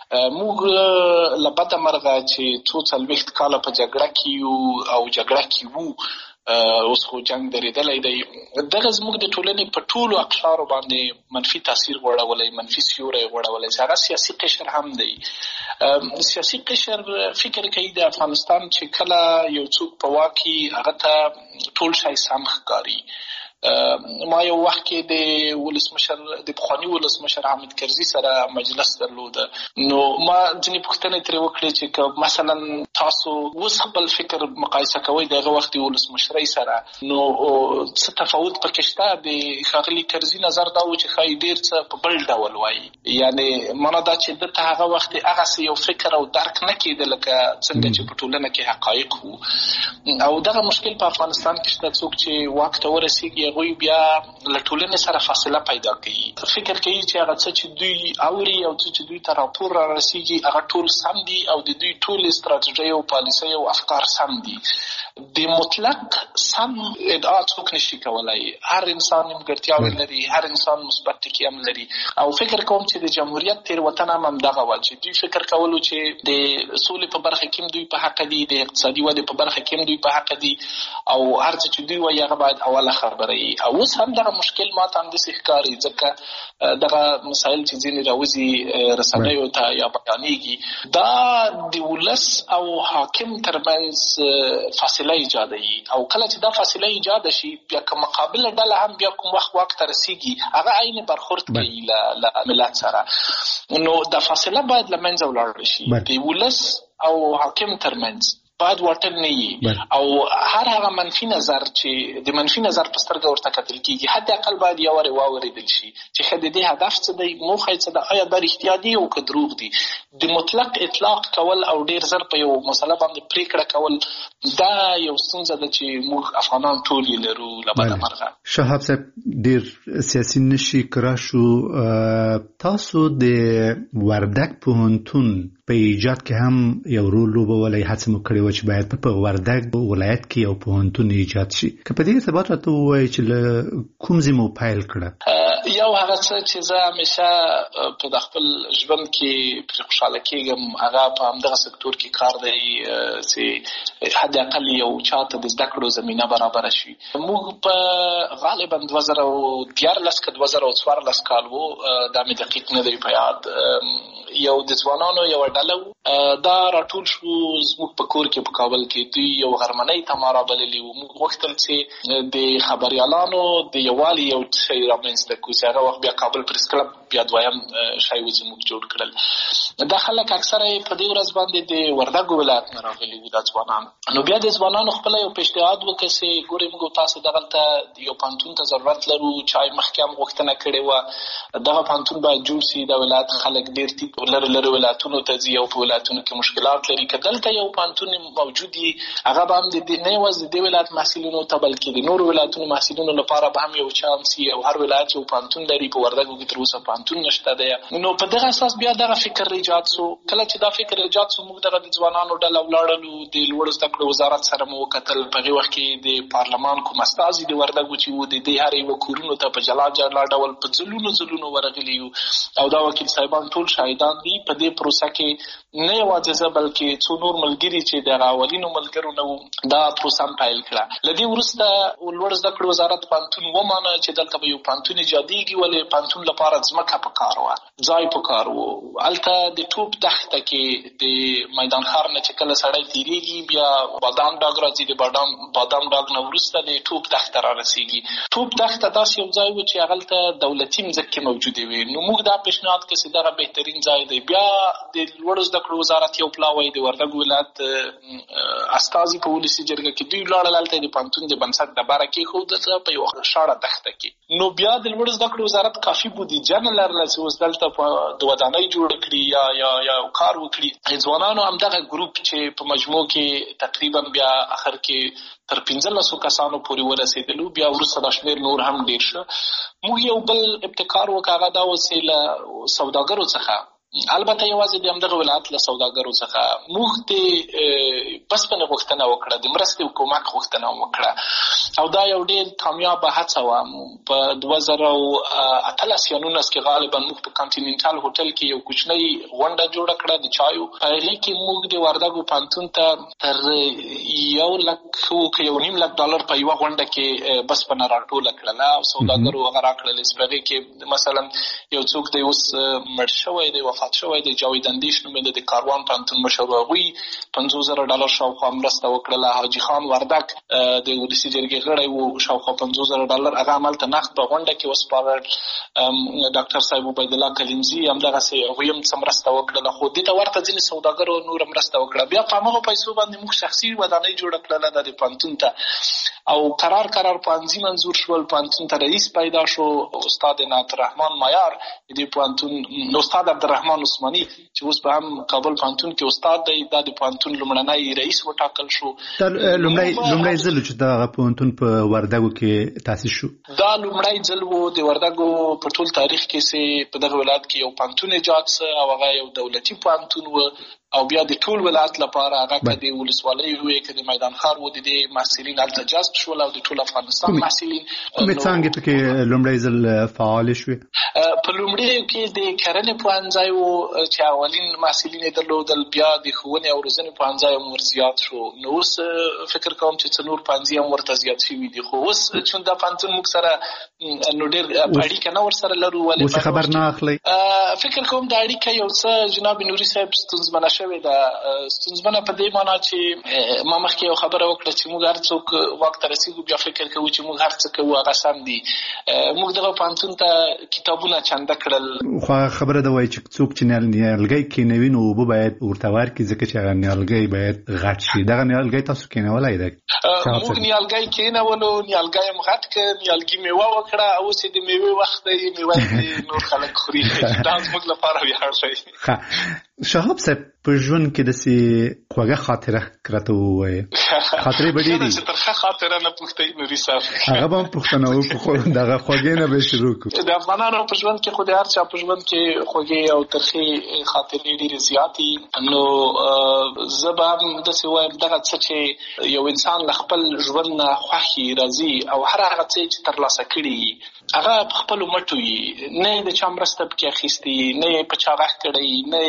موږ له بده مرغه چې څو څلوېښت کاله په جګړه کې یو او جګړه کې وو اوس خو جنګ درېدلی دی دغه زموږ د ټولنې په ټولو اقشارو باندې منفي تاثیر غوړولی منفي سیوری غوړولی چې هغه سیاسي قشر هم دی سیاسي قشر فکر کوي د افغانستان چې کله یو څوک په واک هغه ته ټول شی سم ښکاري ما یو وخت کې د ولسمشر د پخواني ولسمشر حامد کرزي سره مجلس درلوده نو ما ځینې پوښتنې ترې وکړې چې که مثلا تاسو اوس خپل فکر مقایسه کوئ د هغه وخت د ولسمشرۍ سره نو څه تفاوت پکې شته د ښاغلي کرزي نظر دا و چې ښایي ډېر څه په بل ډول وایي یعنې معنا دا چې ده ته هغه وخت هغسې یو فکر او درک نه کېده لکه څنګه چې په ټولنه کې حقایق وو او دغه مشکل په افغانستان کې شته څوک چې واک ته ورسېږي هغوی بیا له ټولنې سره فاصله پیدا کوي فکر کوي چې هغه څه چې دوی اوري او څه چې دوی ته راپور را رسېږي هغه ټول سم دي او د دوی ټولې ستراتیژۍ او پالیسۍ او افکار سم دي د مطلق سم ادعا څوک نشي کولی هر انسان نیمګړتیاوې لري هر انسان مثبت ټکي هم لري او فکر کوم چې د جمهوریت تېروتنه هم همدغه وه چې دوی فکر کولو چې د سولې په برخه کې هم دوی په حقه دي د اقتصادي ودې په برخه کې هم دوی په حقه دي او هر څه چې دوی وایي هغه باید اوله خبره وي اوس هم دغه مشکل ما ته همداسې ښکاري ځکه دغه مسایل چې ځینې راوځي رسنیو ته یا بیانېږي دا د ولس او حاکم ترمنځ فاصله ایجادوي او کله چې دا فاصله ایجاد شي بیا که مقابله ډله هم بیا کوم وخت واک ته رسېږي هغه عین برخورد کوي له ملت سره نو دا فاصله باید له منځه ولاړه شي د ولس او حاکم ترمنځ باید واټن نه وي او هر هغه منفي نظر چې د منفي نظر په سترګه ورته کتل کېږي حد اقل باید یو وارې واورېدل شي چې ښه د دې هدف څه دی موخه یې څه ده آیا دا رښتیا دي او که دروغ دي د مطلق اطلاق کول او ډېر زر په یو مسله باندې پرېکړه کول دا یو ستونزه ده چې موږ افغانان ټول یې لرو له بده مرغه شهاب صاحب ډېر سیاسي نشي کرا شو تاسو د وردګ پوهنتون په ایجاد کې هم یو رول لوبولی هڅه مو کړې وه چې باید په وردګ ولایت کې یو پوهنتون ایجاد شي که په دې ارتباط راته ووایي چې له کوم ځای مو پیل کړه یو هغه څه چې زه همیشه په د خپل ژوند کې پرې خوشحاله کېږم هغه په همدغه سکتور کې کار دی چې حد اقل یو چاته د زده کړو زمینه برابره شي موږ په غالبا 2013 که 2014 کال و دا مې دقیق نه دی په یاد یو د ځوانانو یو ډله دا راټول شو زموږ په کور کې په کابل کې دوی یو غرمنۍ ته ما رابللي وو موږ غوښتل چې د خبریالانو د یووالي یو شی رامنځته کړو چې هغه وخت بیا کابل پریس کلب بیا دویم شی و چې موږ جوړ کړل دا خلک اکثره په دې ورځ باندې د وردګ ولایت نه راغلي وو دا ځوانان نو بیا د ځوانانو خپله یو پیشنهاد وکړ چې ګورئ موږ تاسو دغلته یو پوهنتون ته ضرورت لرو چا یې مخکې هم غوښتنه کړې وه دغه پوهنتون باید جوړ سي د ولایت خلک ډېر ټیټ لرې ولایتونو ته ځي او په ولایتونو کې مشکلات لري که دلته یو پوهنتون موجود وي هغه به هم د نه یوازې د دې ولایت محصلینو ته بلکې د نورو ولایتونو محصلینو لپاره به هم یو چانس وي او هر ولایت یو پوهنتون لري په وردګو کې تر اوسه پوهنتون نشته دی نو په دغه اساس بیا دغه فکر ایجاد سو کله چې دا فکر ایجاد سو موږ دغه د ځوانانو ډله ولاړلو د لوړو زده کړو وزارت سره مو وکتل په هغې وخت کې د پارلمان کوم استازي د وردګو چې وو د دې هر یوه کورونو ته په جلا جلا ډول په ځلونو ورغلي یو او دا وکیل صاحبان ټول شاهدان دي په دې پروسه کې نه یوازې زه بلکې څو نور ملګري چې د هغه اولینو ملګرو نه وو دا پروسه هم پیل کړه له دې وروسته لوړ زده کړو وزارت پوهنتون ومانه چې دلته به یو پوهنتون ایجادېږي ولې پوهنتون لپاره ځمکه پکار وه ځای پکار و هلته د توپ دښته کې د میدان ښار نه چې کله سړی تېرېږي بیا بادام ډاګ راځي د بادام ډاګ نه وروسته د توپ دښته را رسېږي توپ دښته داسې یو ځای و چې هغلته دولتي مځکې موجودې وې نو موږ دا پیشنهاد کړ چې دغه بهترین ځای دی بیا د لوړو زده کړو وزارت یو پلاوی د وردګ ولایت استازي په ولسي جرګه کې دوی ولاړل هلته د پوهنتون د بنسټ ډبره کېښودله په یوه شاړه دښته کې نو بیا د لوړو زده کړو وزارت کافي بودیجه نه لرله چې اوس دلته د ودانۍ جوړ کړي یا کار وکړي. ځوانانو همدغه ګروپ چې په مجموع کې تقریبا بیا اخر کې تر 1500 کسانو پورې ورسېدلو، بیا وروسته دا شمېر نور هم ډېر شو. موږ یو بل ابتکار وکړ، هغه دا وسیله سوداګرو څخه، البته یوازې د همدغه ولایت له سوداګرو څخه موږ د بسپنې غوښتنه وکړه، د مرستې حکومت غوښتنه وکړه، او دا یو ډېر کامیابه هڅه وه. په 2018 یا 19 کې غالبا موږ په کانټیننټال هوټل کې یو کوچنۍ غونډه جوړه کړه د چایو. په هغې کې موږ د وردګو پوهنتون ته تر $1.5 په یوه غونډه کې بسپنه راټوله کړله او سوداګرو هغه راکړلې. په هغې کې مثلا یو څوک دی اوس مړ شوی دی، وفات شوی دی، جاوید اندیش نومېده، د کاروان پوهنتون مشر، هغوی $50,000 شاوخوا مرسته وکړله. حاجي خان وردګ د ولسي جرګې غړی و، شاوخوا $50,000 هغه همالته نقد په غونډه کې وسپارل. ډاکټر صاحب عبیدالله کلیمزي همدغسې هغوی هم څه مرسته وکړله، خو دې ته ورته ځینې سوداګرو نوره مرسته وکړه. بیا په همغو پیسو باندې موږ شخصي ودانۍ جوړه کړله د پوهنتون ته، او قرار پوهنځي منظور شول. پوهنتون ته رئیس پیدا شو، استاد عنایت الرحمن مایار، د پوهنتون استاد عبدالرحمن عثماني چې اوس په هم کابل پوهنتون کې استاد دی، دا د پوهنتون لومړنی رئیس وټاکل شو. لومړی ځل چې دا پوهنتون په وردګو کې تاسیس شو، دا لومړی ځل و د وردګو په ټول تاریخ کې چې په دغه ولایت کې یو پوهنتون ایجاد سه، او هغه یو دولتي پوهنتون و، او بیا د ټول ولایت لپاره هغه که د ولسوالۍ وي که د میدان ښار و، د دې محصلین هلته جذب شول او د ټول افغانستان محصلین. کومې څانګې پکې لومړی ځل فعالې شوې؟ په لومړیو کې د کرنې پوهنځی و چې اولین محصلین یې درلودل، بیا د ښوونې او روزنې پوهنځی هم ور زیات شو. نو اوس فکر کوم چې څه نور پوهنځي هم ورته زیات شوي دي، خو اوس چون دا پوهنتون موږ سره نو ډېر اړیکه نه ورسره لرو. اوس خبر نه اخلئ؟ فکر کوم دا اړیکه یو څه جناب نوري صاحب ستونزمنه شوې ده. ستونزمنه په دې معنا چې ما مخکې یو خبره وکړه چې موږ هر څوک واک ته رسېږو بیا فکر کوو چې موږ هر څه کوو هغه سم دي. موږ دغه پوهنتون ته کتابونه چنده کړل، خو خبره ده وایي چې څوک چې نیالګی کېنوي نو اوبه باید ورته ورکړي، ځکه چې هغه نیالګی باید غټ شي. دغه نیالګی تاسو کېنولی دی؟ موږ نیالګی کېنولو، نیالګی هم غټ کړ، نیالګي میوه وکړه، اوس یې د میوې وخت دی، میوه یې نور خلک خوري. دا زموږ لپاره ویاړ دی. شهاب صاحب، په ژوند کې داسې خوږه خاطره راته ووایه. خاطرې به ډېرې چې ترخه خاطره نه پوښتئ نوري صاحب، هغه به هم پوښتنه وکړو، دغه خوږې نه به شروع کړو. د افغانانو په ژوند کې خو د هر چا په ژوند کې خوږې او ترخې خاطرې ډېرې زیاتې. نو زه به هم داسې وایم دغه څه چې یو انسان له خپل ژوند نه خوښي راځي او هر هغه څه چې ترلاسه کړي هغه په خپلو مټو وي، نه یې د چا مرسته پکې اخیستې، نه یې په چا غږ کړی، نه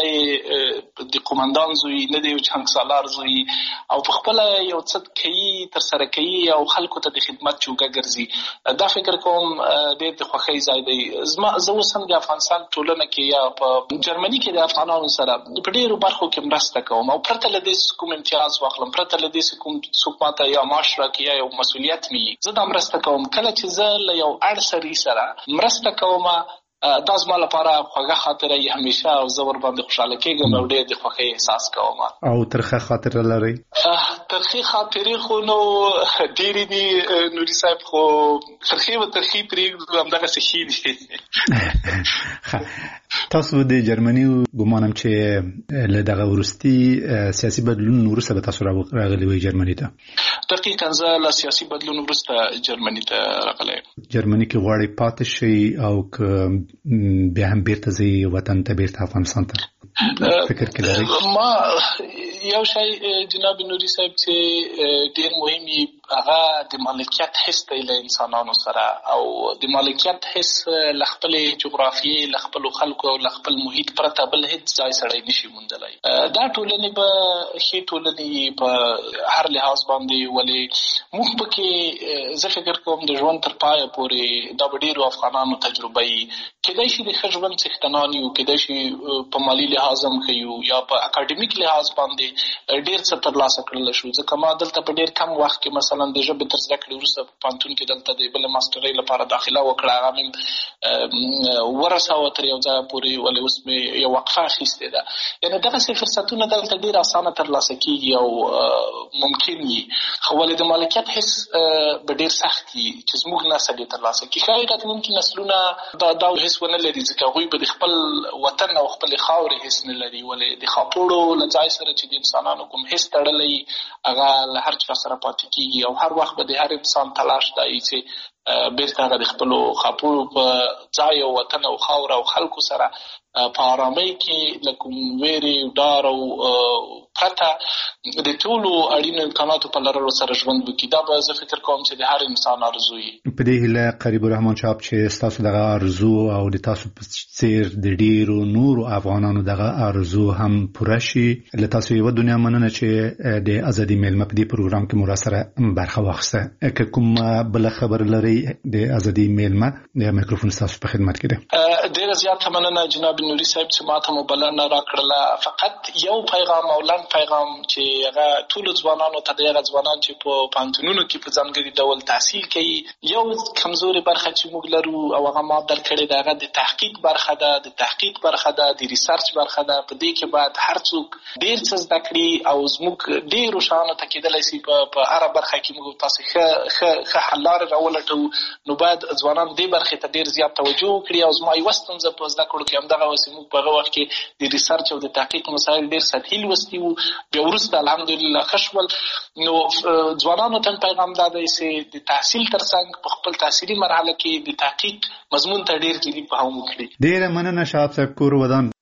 د قومندان زوی، نه د یو چانګ سالار زوی، او په خپله یو څه کوي، ترسره کوي او خلکو ته د خدمت جوګه ګرځي. دا فکر کوم ډېر د خوښۍ ځای دی. زه اوس هم د افغانستان ټولنه کې یا په جرمني کې د افغانانو سره په ډېرو برخو کې مرسته کوم، او پرته له دې کوم امتیاز واخلم، پرته له دې کوم څوک ماته یا معاش راکړي یا یو مسؤلیت مې زه دا مرسته کوم. کله چې زه له یو اړ سړي سره مرسته کوم دا زما لپاره خوږه خاطره یې همیشه، او زه ورباندې خوشحاله کېږم او ډېر د خوښۍ احساس کوم. او ترخه خاطره لرئ؟ ترخې خاطرې خو نو ډېرې دي نوري صاحب، خو ترخې و ترخې پرېږدو، همدغسې ښې دي. تاسو د جرمني ګمانم چې له دغه وروستي سیاسي بدلون وروسته به تاسو راغلي وئ جرمني ته؟ دقیقا زه له سیاسي بدلون وروسته جرمني ته راغلی. جرمني کې غواړئ پاتې شئ او که بیا هم بیرته ځئ وطن ته، بیرته افغانستان ته فکر کې لرئ؟ ما یو شی جناب نوري صاحب چې ډېر مهم وي هغه د مالکیت حس دی له انسانانو سره، او د مالکیت حس له خپلې جغرافیې، له خپلو خلکو او له خپل محیط پرته بل هېڅ ځای سړی نشي موندلی. دا ټولنې به ښې ټولنې په هر لحاظ باندې، ولې موږ پکې زه فکر کوم د ژوند تر پایه پورې دا به ډېرو افغانانو تجربه وي. کېدای شي د ښه ژوند څښتنان یو، کېدای شي په مالي لحاظ هم ښه یو، یا په اکاډمیک لحاظ باندې ډېر څه ترلاسه کړلی شو، ځکه ما دلته په ډېر کم وخت کې مثلا مثلا د ژبې تر زده کړې وروسته په پوهنتون کې دلته د بل ماسترۍ لپاره داخله وکړه، هغه مې ورسوه تر یو ځایه پورې، ولې اوس مې یو وقفه اخیستې ده. یعنې دغسې فرصتونه دلته ډېر اسانه ترلاسه کېږي او ممکن وي، خو ولې د مالکیت حس به ډېر سخت وي چې زموږ نسل یې ترلاسه کړي. ښایي راتلونکي نسلونه دا حس ونه لري، ځکه هغوی به د خپل وطن او خپلې خاورې حس نه لري. ولې د خاپوړو له ځای سره چې د انسانانو کوم حس تړلی هغه له هر چا سره پاتې کېږي، او هر وخت به د هر انسان تلاش دا وي چې بیرته هغه د خپلو خاپوړو په ځای او وطن او خاور او خلکو سره په آرامۍ کې له کوم ویرې ډار او پرته د ټولو اړینو امکاناتو په لرلو سره ژوند وکړي. دا به زه فکر کوم چې د هر انسان ارزو وي. په دې هیله قریب الرحمن صاحب چې ستاسو دغه ارزو او د تاسو په څیر د ډیرو نورو افغانانو دغه ارزو هم پوره شي. له تاسو یو دنیا مننه چې د ازادي میلمه په دې پروګرام کې مو سره برخه واخیسته. که کوم بل خبر لري د ازادي میلمه، د میکروفون تاسو په خدمت کې ده. ډیره زیاته مننه جناب نوري صاحب چې ماته مو بلنه راکړله. فقط یو پیغام او لنډ پیغام چې هغه ټولو ځوانانو ته دی، هغه ځوانان چې په پوهنتونونو کې په ځانګړي ډول تحصیل کوي، یو کمزوري برخه چې موږ لرو او هغه ما درکړې ده، هغه د تحقیق برخه ده، د تحقیق برخه ده، د ریسرچ برخه ده. په دې کې باید هر څوک ډېر څه زده کړي او زموږ ډېرو شیانو ته کېدلی شي په هره برخه کې موږ تاسو ښه حل لارې راولټوو. نو باید ځوانان دې برخې ته ډېر زیات توجه وکړي. او زما یوه ستونزه په زده کړو کې همدغه وه چې موږ په هغه وخت کې د ریسرچ او د تحقیق مسایل ډېر سطحي لوستي وو، بیا وروسته الحمدلله ښه شول. نو ځوانانو ته پیغام دا دی چې د تحصیل ترڅنګ په خپل تحصیلي مرحله کې د تحقیق مضمون ته ډېر جدي پام وکړي. ډېره مننه شهاب صاحب، کور ودان.